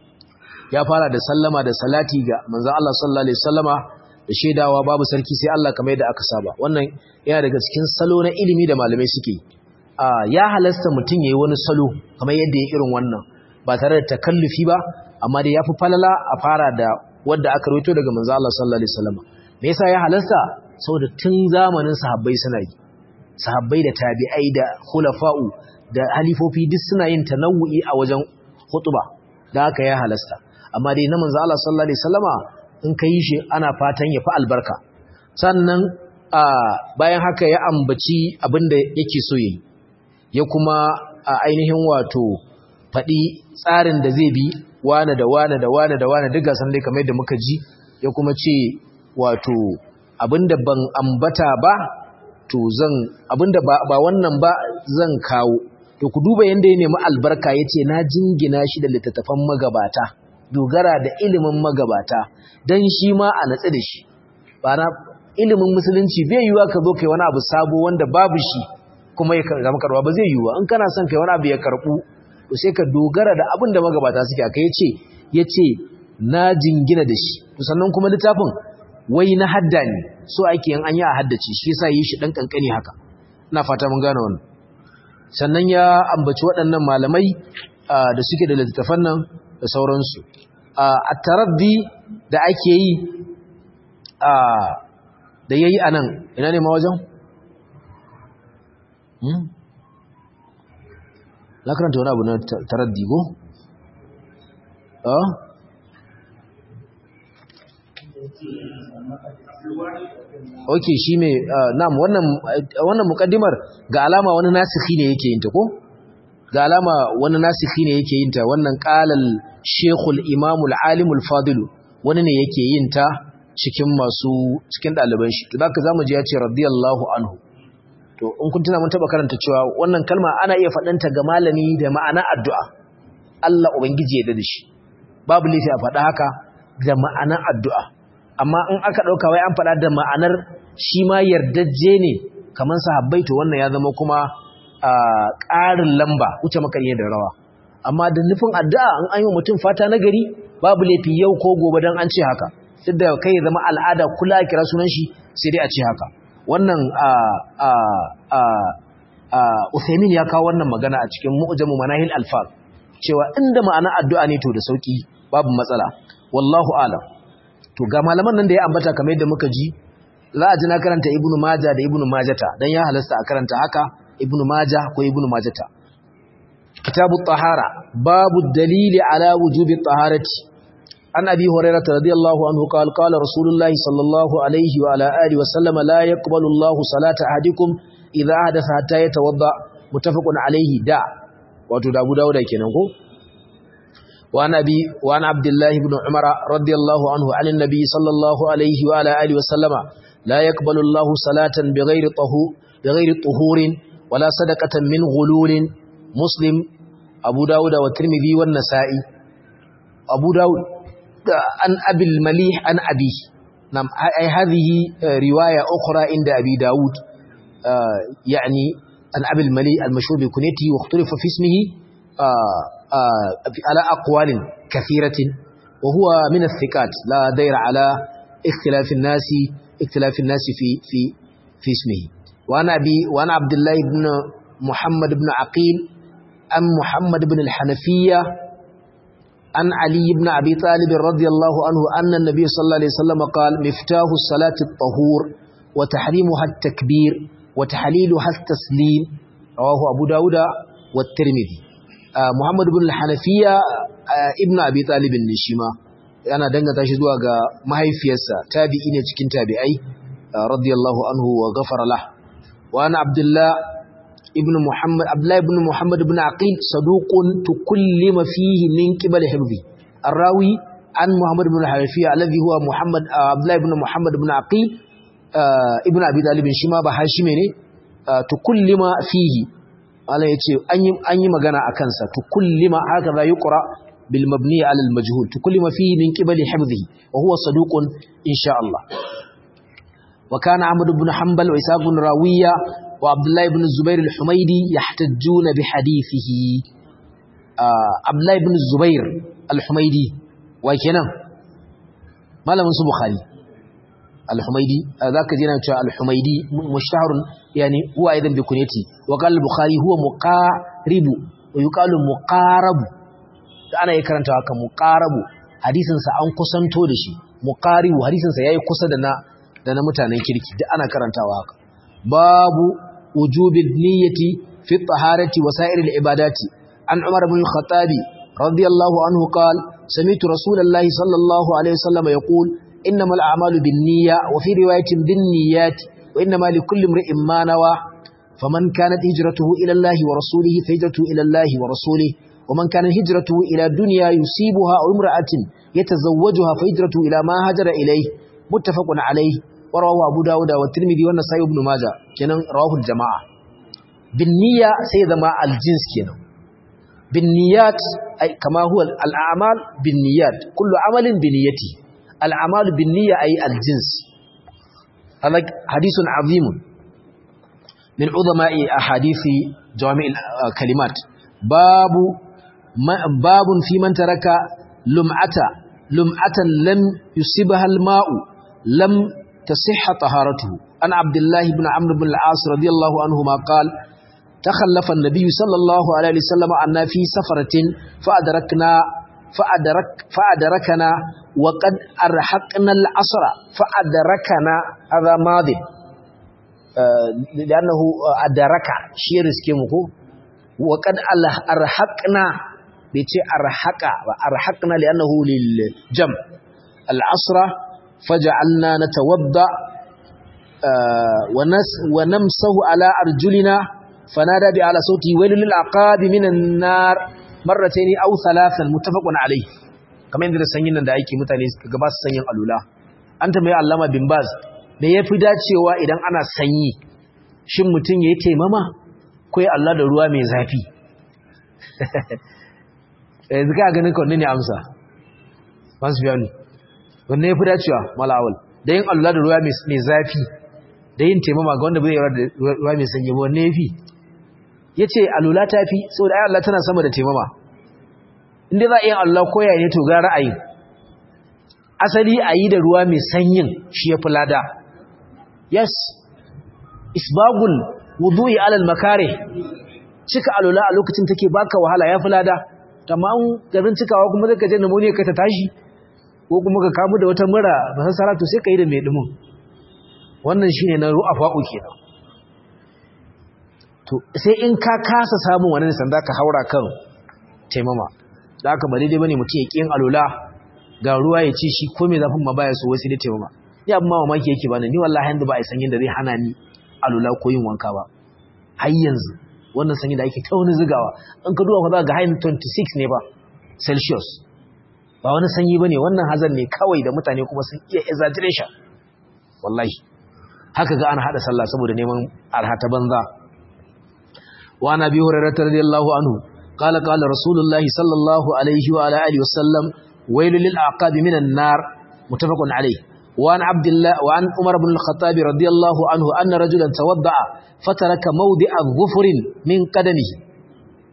ya fara da sallama da salati ga manzon Allah sallallahu alaihi wasallama da shedawa babu sarki sai Allah kamar yadda aka saba wannan yana daga cikin salo na ilimi da malamai suke a ya halasta mutun yayi wani salo kamar yadda ya irin wannan ba tare da takallufi ba amma dai yafi falala a fara da wanda aka rawaito daga manzon Allah sallallahu alaihi wasallama me yasa ya halasta saboda tun zamanin sahabbai suna yi sahabbai da tabi'ai da khulafa'u da halifofi duk suna yin tanawu'i a wajen khutba da haka ya halasta amma dai na manzo Allah sallallahu alaihi wasallama in kai shi ana fatan ya fi albarka sannan bayan haka ya ambaci abinda yake so yi ya kuma ainihin wato fadi tsarin da zai bi wane da wane da wane da wane duk gasan dai kamar yadda muka ji ya kuma ce wato abinda ban ambata ba to zan abinda ba, ba wannan ba zan kawo to ku duba yanda ya nemi albarka yace na jingina shi da littattafan magabata dogara da ilimin magabata dan shi ma a natsi da shi ba na ilimin musulunci bai yiwa ka zo kai wani abu sabo wanda babu shi kuma ya zama karwa ba zai yiwa in kana son kai wani abu ya karbu to sai ka dogara da abin da magabata suke aka yace yace na jingina da shi to sannan kuma littafin wai na hadda ne so ake yin an yi a haddace shi yasa yi shi dan kankani haka ina fata mun gane wannan sannan ya ambaci waɗannan malamai da suke da littafan nan da sauransu a taraddi da ake yi da yayi anan ina ne ma wajen hmm la karanta wani abu na taraddi go ah okay shi me na'am wannan wannan mukaddimar ga alama wani nasikhi ne yake yin ta ko ga alama wani nasikhi ne yake yin ta wannan qalal shaykhul imamul alimul fadil wani ne yake yin ta cikin masu cikin daliban shi to zaka zamu ji ya ce radiyallahu anhu to in kun tuna mun taba karanta cewa wannan kalma ana iya fadanta ga malami da ma'ana addu'a Allah ubangiji ya dade shi babu laifi a fada haka da ma'anar addu'a amma in aka dauka wai an fada da ma'anar shi ma yardajje ne kaman sahabbai to wannan ya zama kuma ƙarin lamba wuce makariye da rawa amma da nufin addu'a in an yi mutum fata na gari babu laifi yau ko gobe dan an ce haka duk da kai zama al'ada kula kira sunan shi sai dai a ce haka wannan a a a a Uthaymin ya kawo wannan magana a cikin Mu'jamu Manahil Alfaz cewa inda ma'ana addu'a ne to da sauki babu matsala wallahu a'lam to ga malaman nan da ya ambata kamar yadda muka ji za a ji na karanta Ibn Majah da Ibn Majata dan ya halasta a karanta haka Ibn Majah ko Ibn Majata kitabu tahara babu dalili ala wujubi taharati an abi hurairah radiyallahu anhu qala qala rasulullahi sallallahu alaihi wa ala alihi wa sallama la yaqbalu Allahu salata ahadikum idha hadatha hatta yatawadda muttafaqun alaihi da wato da Abu Dawud kenan ko wa nabi wa an Abdullah ibn Umar radiyallahu anhu anin nabi sallallahu alaihi wa ala alihi wa sallama la yaqbalu Allahu salatan bighairi tahur bighairi tuhurin wala sadaqatan min ghululin Muslim Abu Dawud wa Tirmidhi wa Nasa'i Abu Dawud an Abil Malih an Abi nam ai hadhihi riwaya ukhra inda Abi Dawud yani an Abil Malih al-mashhur bi kunyatihi wa ikhtalafa fi ismihi ala aqwalin kathiratin wa huwa min athiqat la dayra ala ikhtilaf an-nas ikhtilaf an-nas fi fi fi ismihi wa ana bi wa ana Abdullah ibn Muhammad ibn Aqil am Muhammad ibn al-Hanafiyya an Ali ibn Abi Talib radiyallahu anhu anna an-nabiy sallallahu alayhi wasallam qala miftahu as-salati at-tahur wa tahrimuha at-takbir wa tahliluha at-taslim rawahu Abu Dawud wa at-Tirmidhi. Muhammad ibn al-Hanafiya ibn Abi Talib ne shi ma yana danganta shi zuwa ga mahaifiyarsa tabi'i ne cikin tabi'ai radiyallahu anhu wa ghafara lah. Wa ana Abdullah ibn Muhammad Abdullah ibn Muhammad ibn Aqil saduqun tukullima fihi min qibal hifzi. Ar-rawi an Muhammad ibn al-Hanafiya alladhi huwa Muhammad Abdullah ibn Muhammad ibn Aqil ibn Abi Talib shi ma ba hashime ne tukullima fihi. Allah ya ce an yi magana a kansa tukullima haka za yi ƙura bil mabni alal majhul tukullima fihi min qibali hifdhihi wa huwa saduqun insha Allah. Wa kana Ahmad ibn Hanbal wa Isa ibn Rawiya wa Abdullah ibn Zubair al-Humaydi yahtajjuna bi hadithihi. Abdullah ibn Zubair al-Humaydi wa kenan malamin su Bukhari al-Humaydi zaka ji na cewa al-Humaydi mushtaharun يعني هو أيضا بكنيتي وقال البخاري هو مقارب ويقال مقارب أنا يكرنت هكا مقارب حديثا سأن قسن تودشي مقارب حديثا سيأي قسن دنا دنا متانا كيركي أنا كرنت هكا باب وجوب النية في الطهارة وسائر العبادات عن عمر بن الخطاب رضي الله عنه قال سمعت رسول الله صلى الله عليه وسلم يقول إنما الأعمال بالنية وفي رواية بالنيات وإنما لكل امرئ ما نوى فمن كانت هجرته إلى الله ورسوله فهجرته إلى الله ورسوله ومن كانت هجرته إلى دنيا يصيبها أو امرأة يتزوجها فهجرته إلى ما هاجر إليه متفق عليه ورواه أبو داود والترمذي والنسائي وابن ماجه كان رواه الجماعة. بالنية سيد ما الجنس كنا بالنيات أي كما هو الأعمال بالنيات كل عمل بنيته الأعمال بالنية أي الجنس. هذا حديث عظيم من عظماء أحاديث جوامع الكلمات. باب باب في من ترك لمعة لمعة لم يصبها الماء لم تصح طهارته. أنا عبد الله بن عمرو بن العاص رضي الله عنهما قال تخلف النبي صلى الله عليه وسلم عنا في سفرة فأدركنا فأدرك فأدركنا وقد أرحقنا العصر فأدركنا هذا ماضي آه لأنه أدرك شير اسكيمه وقد أرحقنا بيتي أرحق أرحقنا لأنه للجمع العصر فجعلنا نتوضأ آه ونس ونمسه على أرجلنا فنادى بأعلى صوته ويل للعقاب من النار مرتين أو ثلاثا متفق عليه. kamar yadda sanyin nan da ake mutane ga ba su sanyin alula an tambaye Allama bin Baz me yafi dacewa idan ana sanyi shin mutun yayi taimama ko ya Allah da ruwa mai zafi eh zaka ganin ko ne amsa masu bayani wanne yafi dacewa malawal da yin Allah da ruwa mai zafi da yin taimama ga wanda bai yarda da ruwa mai sanyi ba wanne yafi yace alula tafi saboda ai Allah tana sama da taimama inda za a yi Allah koya ne to ga ra'ayi asali a yi da ruwa mai sanyin shi ya fi lada. Yes, isbagul wudu'i alal makare cika alula a lokacin take baka wahala ya fi lada, amma an garin cikawa kuma zai kaje pneumonia ka ta tashi ko kuma ka kamu da wata mura masassara to sai ka yi da mai dumin. Wannan shine na ru'afa'u kenan. To sai in ka kasa samun wannan sanda ka haura kan taimama. Da haka ba daidai bane mutum ya kiyin alula ga ruwa ya ci shi ko me zafin ma baya so wai sai dai taimama. Ni abin ma mamaki yake bani ni wallahi yanzu ba a sanyin da zai hana ni alula ko yin wanka ba. Har yanzu wannan sanyi da ake ta wani zigawa in ka duba fa za ga hain twenty-six ne ba Celsius. Ba wani sanyi bane wannan hazan ne kawai da mutane kuma sun iya exaggeration. Wallahi haka ga ana hada sallah saboda neman arha ta banza. Wa nabi hurairah radiyallahu anhu قال قال رسول الله صلى الله عليه وعلى آله وسلم ويل للأعقاب من النار متفق عليه. وعن عبد الله وعن عمر بن الخطاب رضي الله عنه أن رجلا توضأ فترك موضع ظفر من قدمه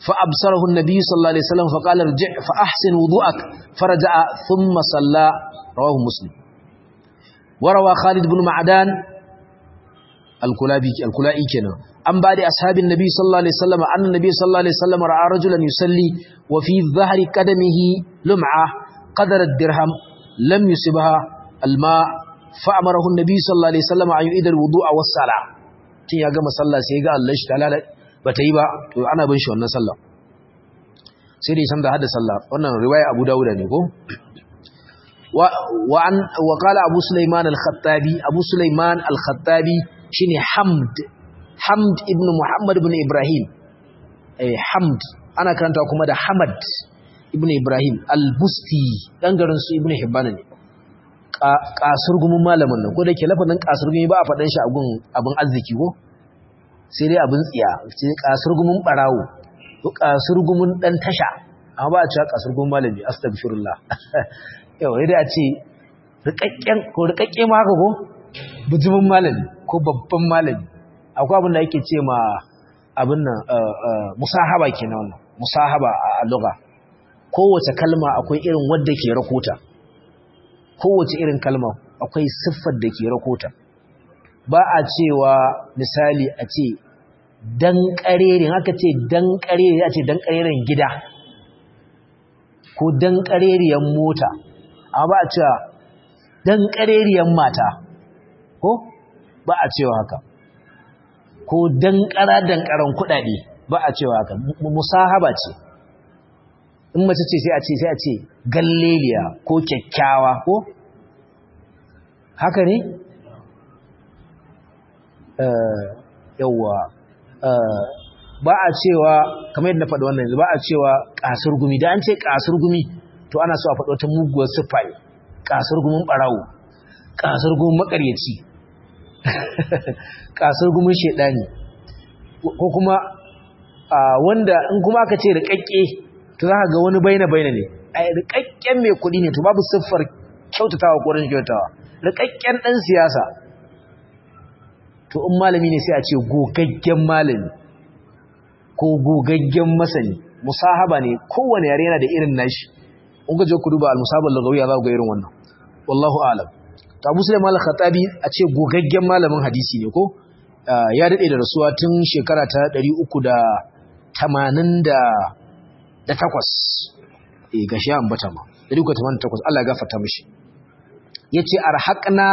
فأبصره النبي صلى الله عليه وسلم فقال ارجع فأحسن وضوءك فرجع ثم صلى رواه مسلم. وروى خالد بن معدان الكلابي الكلائي كنا عن بعد أصحاب النبي صلى الله عليه وسلم أن النبي صلى الله عليه وسلم رأى رجلا يصلي وفي ظهر قدمه لمعة قدر الدرهم لم يصبها الماء فأمره النبي صلى الله عليه وسلم أن يعيد الوضوء والصلاة. تي يا جماعة صلى sai ga Allah shi ta'ala bata yi ba to ana bin shi wannan sallah sai dai san da hada sallah wannan riwaya Abu Dawud ne ko wa wa an wa qala Abu Sulaiman al-Khattabi Abu Sulaiman al-Khattabi shine Hamd Hamd ibn Muhammad ibn Ibrahim eh Hamd ana karanta kuma da Hamad ibn Ibrahim al-Busti dan garin su Ibn Hibban ne kasur gumin malamin nan ko da ke lafazin kasur gumi ba a faɗan shi abun abun arziki ko sai dai abun tsiya sai kasur gumin barawo ko kasur gumin dan tasha amma ba a cewa kasur gumin malami astaghfirullah yau dai a ce rikakken ko rikakke ma haka ko bujumin malami ko babban malami akwai abin da yake ce ma abin nan musahaba kenan wannan musahaba a lugha kowace kalma akwai irin wadda ke rakota kowace irin kalma akwai siffar da ke rakota ba a cewa misali a ce dan karere haka ce dan karere a ce dan kareren gida ko dan kareriyan mota amma ba a cewa dan kareriyan mata ko ba a cewa haka ko dan kara dan karan kudade ba a cewa haka musahaba ce in mace ce sai a ce sai a ce galleliya ko kyakkyawa ko haka ne eh yawa eh ba a cewa kamar yadda na faɗi wannan ba a cewa kasar gumi da an ce kasar gumi to ana so a faɗo ta muguwar siffa ne kasar gumin barawo kasar gumin makaryaci kasar gumin shedani ko kuma wanda in kuma aka ce rikakke to za ka ga wani baina-baina ne a rikakken mai kudi ne to babu siffar kyautatawa ko rashin kyautatawa rikakken ɗan siyasa to in malami ne sai a ce gogaggen malami ko gogaggen masani musahaba ne kowane yare yana da irin nashi in ga je ku duba al-musabal lugawiyya za ku ga irin wannan wallahu a'lam to Abu Sulaiman al-Khattabi a ce gogaggen malamin hadisi ne ko ya dade da rasuwa tun shekara ta ɗari uku da tamanin da takwas eh gashi an bata ma ɗari uku da tamanin da takwas Allah ya gafarta mishi yace arhaqna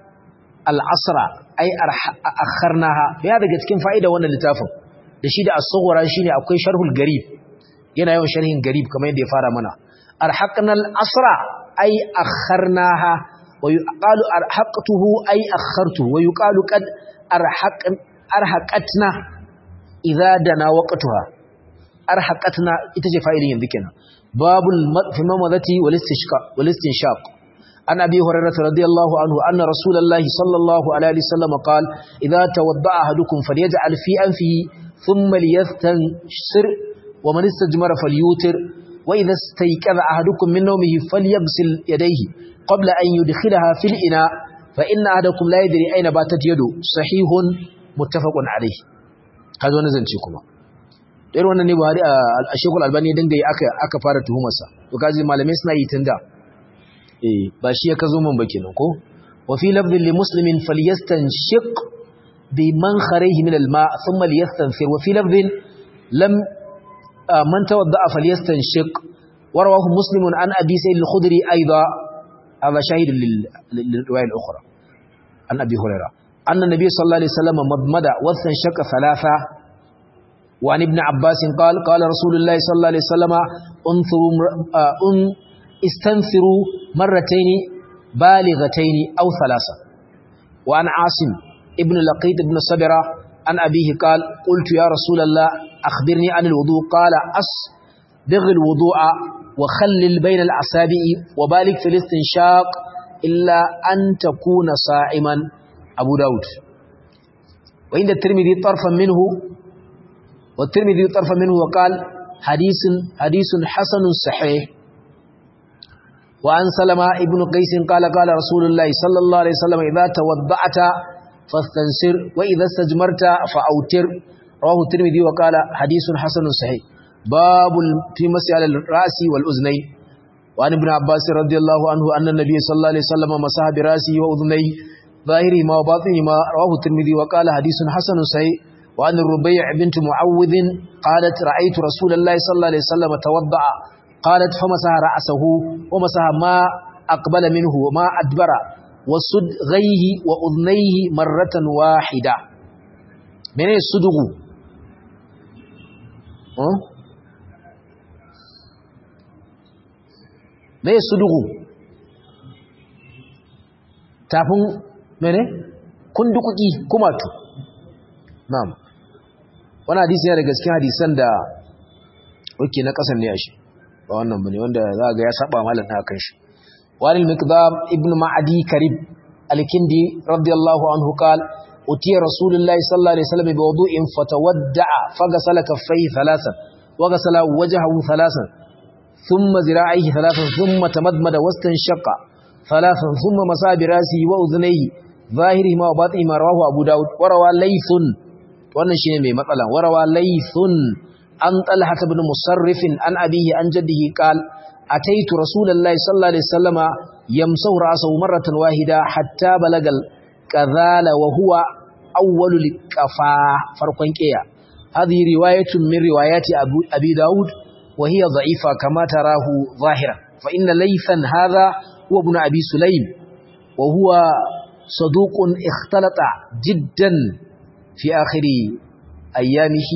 al-asra ay akharnaha ya daga cikin fa'ida wannan littafin da shi da as-sughra shine akwai sharhul garib yana yawan sharhin garib kamar yadda ya fara mana arhaqna al-asra ay akharnaha wa yuqalu arhaqtuhu ay akhartuhu wa yuqalu qad arhaq arhaqatna idza dana waqtuha arhaqatna ita ce fa'ilin yanzu kenan babul mamadati wal istishqa wal istinshaq an abi hurairah radiyallahu anhu anna rasulullahi sallallahu alaihi wasallam qala idza tawadda'a ahadukum falyaj'al fi anfihi thumma liyastanshir wa man istajmara falyutir wa idza istayqadha ahadukum min nawmihi falyaghsil yadayhi qabla an yudkhilaha fil ina fa inna ahadakum la yadri ayna batat yadu sahihun muttafaqun alayhi kazo wannan zance kuma irin wannan ne Buhari a Sheikhul Albani dinga yi aka aka fara tuhumarsa to kaji malamai suna yi tunda eh ba shi ya kazo man ba kenan ko wa fi lafdhin li muslimin falyastanshiq bi mankharihi min al-ma' thumma liyastanfir wa fi lafdhin lam man tawadda'a falyastanshiq wa rawahu muslimun an abi sa'id al-khudri aidan hadha shahid lil-riwaya al-ukhra an abi hurairah anna nabiy sallallahu alaihi wasallam madmada wa stanshaqa thalatha وعن ابن عباس قال قال رسول الله صلى الله عليه وسلم انثروا ان استنثروا مرتين بالغتين او ثلاثه وعن عاصم ابن لقيط ابن صبرة عن ابيه قال قلت يا رسول الله اخبرني عن الوضوء قال اسبغ الوضوء وخلل بين الاصابع وبالغ في الاستنشاق الا ان تكون صائما ابو داود وعند الترمذي طرفا منه والترمذي طرفا منه وقال حديث حديث حسن صحيح وعن سلمة ابن قيس قال قال رسول الله صلى الله عليه وسلم إذا توضعت فاستنسر وإذا استجمرت فأوتر رواه الترمذي وقال حديث حسن صحيح babul fi masyal al-ra'si wal uznay wa an ibn abbas radiyallahu anhu anna an-nabiy sallallahu alaihi wasallam masaha bi ra'sihi wa udhnay ظاهره ما وباطنه ما رواه الترمذي وقال حديث حسن صحيح وعن الربيع بنت معوذ قالت رأيت رسول الله صلى الله عليه وسلم توضأ قالت فمسح رأسه ومسح ما أقبل منه وما أدبر وصدغيه وأذنيه مرة واحدة من الصدغ ها من الصدغ تافن mene kundukuki kumatu na'am wannan hadisi yana da gaskiya hadisan da wake na kasan ne shi ba wannan bane wanda za ga ya saba malan na kan shi walil miqdam ibn ma'adi karib al-kindi radiyallahu anhu qala utiya rasulullahi sallallahu alaihi wasallam bi wudu'in fatawadda'a faghasala kaffayhi thalathan wa ghasala wajhahu thalathan thumma zira'ihi thalathan thumma tamadmada wastanshaqqa thalathan thumma masa bi rasihi wa udhnayhi ظاهره ما وباطنه ما رواه أبو داود وروى ليث wannan shine mai matsala warawa laythun an talha ibn musarrif an abihi an jaddihi qal ataitu rasulullahi sallallahu alaihi wasallama yamsahu ra'sahu marratan wahida hatta balagal qadhala wa huwa awwalul qafa farkon qiya hadhihi riwayatun min riwayati abi daud wa hiya dha'ifa kama tarahu zahiran fa inna laythan hadha huwa ibn abi sulaym wa huwa صدوق اختلط جدا في آخر أيامه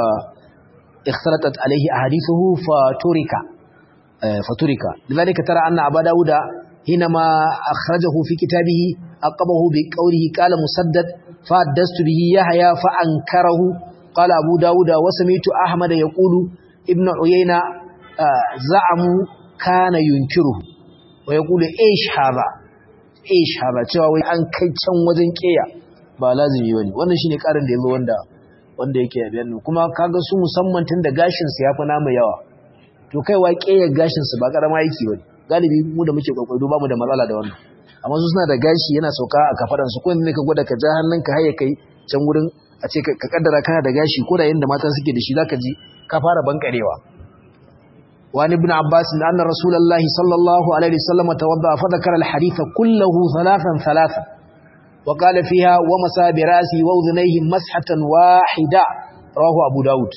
واختلطت عليه أحاديثه فترك فترك لذلك ترى أن أبا داود حينما أخرجه في كتابه أقبه بقوله قال مسدد فحدثت به يحيى فأنكره قال أبو داود وسمعت أحمد يقول ابن عيينة زعموا كان ينكره ويقول إيش هذا ish haba cewa wai an kai can wajen kiya ba lazimi bane wannan shine karin da yazo wanda wanda yake yabiyan kuma kaga su musamman tun da gashin su yafi namu yawa to kai wa kiyar gashin su ba karama yake bane galibi mu da muke kwakwaido ba mu da matsala da wannan amma su suna da gashi yana sauka a kafadan su ko ne ka gwada ka ja hannunka haye kai can gurin a ce ka kaddara kana da gashi ko da yanda mata suke da shi zaka ji ka fara bankarewa وعن ابن عباس أن رسول الله صلى الله عليه وسلم توضأ فذكر الحديث كله ثلاثا ثلاثا وقال فيها ومسى برأسه وأذنيه مسحة واحدة رواه أبو داود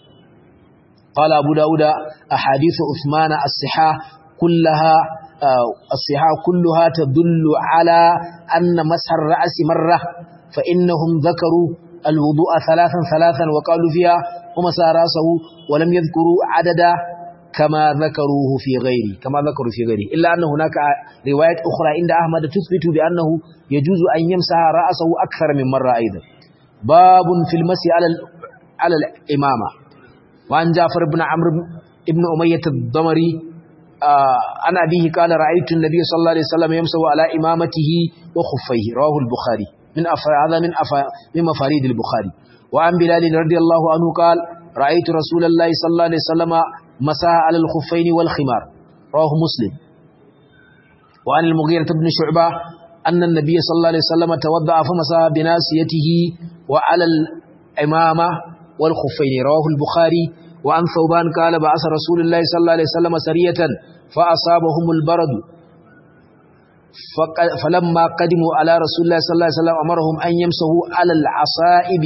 قال أبو داود أحاديث عثمان الصحاح كلها الصحاح كلها تدل على أن مسح الرأس مرة فإنهم ذكروا الوضوء ثلاثا ثلاثا وقالوا فيها ومسى رأسه ولم يذكروا عددا كما ذكروه في غيره كما ذكروا في غيره إلا أن هناك روايات أخرى عند أحمد تثبت بأنه يجوز أن يمسح رأسه أكثر من مرة أيضا باب في المسح على على الإمامة وعن جعفر بن عمرو بن أمية الضمري عن آه أبيه قال رأيت النبي صلى الله عليه وسلم يمسح على إمامته وخفيه رواه البخاري من هذا من من مفاريد البخاري وعن بلال رضي الله عنه قال رأيت رسول الله صلى الله عليه وسلم مسح على الخفين والخمار رواه مسلم وعن المغيرة بن شعبة أن النبي صلى الله عليه وسلم توضأ فمسح بناسيته وعلى العمامة والخفين رواه البخاري وعن ثوبان قال بعث رسول الله صلى الله عليه وسلم سرية فأصابهم البرد فلما قدموا على رسول الله صلى الله عليه وسلم أمرهم أن يمسحوا على العصائب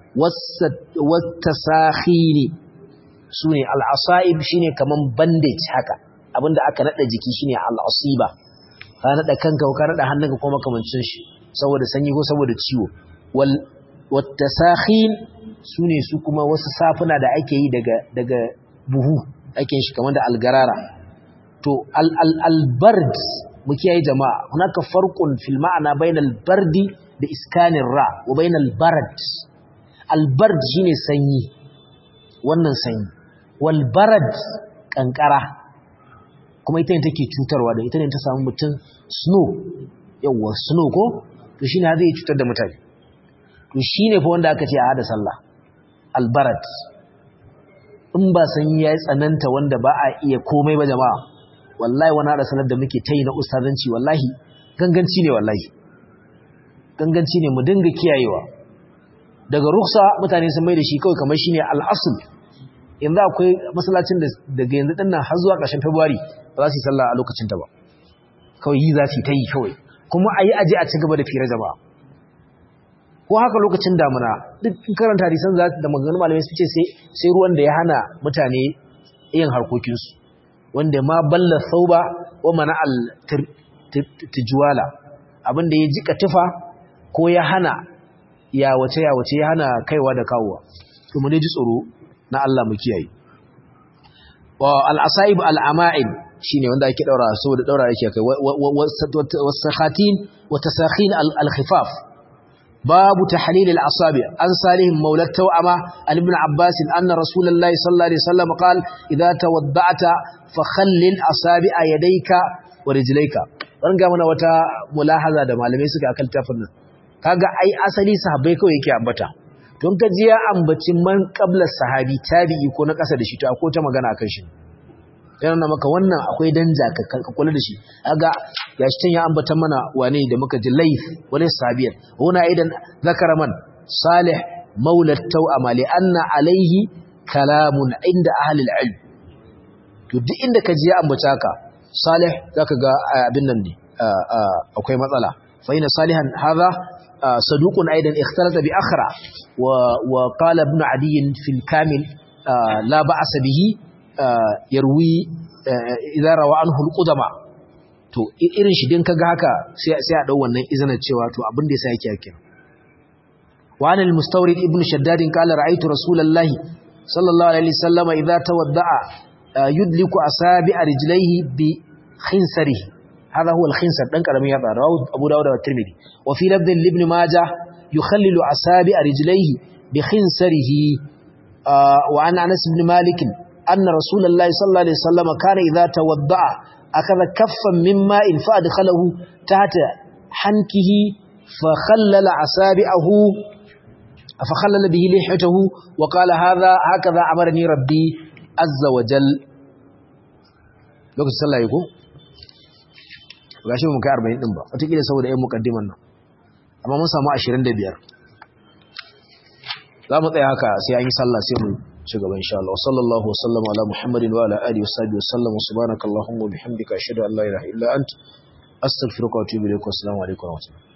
والتساخين sune al-asaib shine kaman bandage haka abinda aka nada jiki shine al-asiba ka nada kanka ko ka nada hannunka ko makamancin shi saboda sanyi ko saboda ciwo wal wattasakhin sune su kuma wasu safuna da ake yi daga daga buhu ake shi kaman da algarara to al-al-bard muke yi jama'a hunaka farqun fil ma'na bainal bardi da iskanir ra wa bainal barad al-bard shine sanyi wannan sanyi walbarad kankara kuma ita ne take cutarwa da ita ne ta samu mutum snow yawa snow ko to shine zai cutar da mutane to shine fa wanda aka ce a hada sallah albarad in ba sanyi yayi tsananta wanda ba a iya komai ba jama'a wallahi wani hada sallar da muke tayi na ustazanci wallahi ganganci ne wallahi ganganci ne mu dinga kiyayewa daga ruksa mutane sun mai da shi kawai kamar shine al-asl yanzu akwai masallacin da daga yanzu din nan har zuwa ƙarshen February ba za su yi sallah a lokacin ta ba kawai yi za su yi ta yi kawai kuma a yi aje a ci gaba da fira jama'a ko haka lokacin damuna duk karanta hadisan za da maganganun malamai su ce sai sai ruwan da ya hana mutane yin harkokinsu wanda ma balla sauba wa mana al tijwala abinda ya jika tufa ko ya hana ya wace ya wace ya hana kaiwa da kawowa to mu ne ji tsoro na Allah mu kiyaye wa al asaib al ama'il shine wanda ake daura saboda daura yake kai wasakhatin wa tasakhin al khifaf babu tahlil al asabi an salihim mawla tawama an ibn abbas anna rasulullahi sallallahu alaihi wasallam qala idha tawadda'ta fakhallil asabi'a yadayka wa rijlayka dan ga mana wata mulahaza da malamai suka akan tafin nan kaga ai asali sahabbai kawai yake ambata don ka ji ya ambaci man qabla sahabi tabi'i ko na kasa da shi to akwai ta magana akan shi yana maka wannan akwai danja ka kula da shi kaga gashi tan ya ambata mana wane da muka ji laif wani sahabiyan huna idan zakara man salih maula tawama li anna alaihi kalamun inda ahli al-ilm to duk inda ka ji ya ambata ka salih zaka ga abin nan ne akwai matsala fa ina salihan hadha saduqun aidan ikhtalata bi akhra wa wa qala ibn adi fi al-kamil la ba'sa bihi yarwi idza rawa anhu al-qudama to irin shi din kaga haka sai sai a dau wannan izanar cewa to abin da yasa yake yake wa an al-mustawrid ibn shaddad qala ra'aytu rasulullahi sallallahu alaihi wasallam idza tawadda'a yudliku asabi rijlaihi bi khinsarihi hada huwa al-khinsar dan karamin yatsa rawu Abu Dawud da Tirmidhi wa fi lafdh ibn Majah yukhallilu asabi rijlaihi bi khinsarihi wa an Anas ibn Malik anna Rasulullahi sallallahu alaihi wasallam kana idha tawadda'a akadha kaffan min ma'in fa adkhalahu tahta hankihi fa khallala asabi'ahu fa khallala bihi lihiyatahu wa qala hadha hakadha amarni rabbi azza wa jal lokacin sallah ko gashi mun kai arba'in din ba wataƙila saboda ƴan muqaddiman nan amma mun samu ashirin da biyar za mu tsaya haka sai an yi sallah sai mu ci gaba insha Allah sallallahu wa sallama ala muhammadin wa ala alihi wa sahbihi wa sallam subhanakallahumma wa bihamdika ashhadu an la ilaha illa anta astaghfiruka wa atubu ilaik wa assalamu alaikum wa rahmatullahi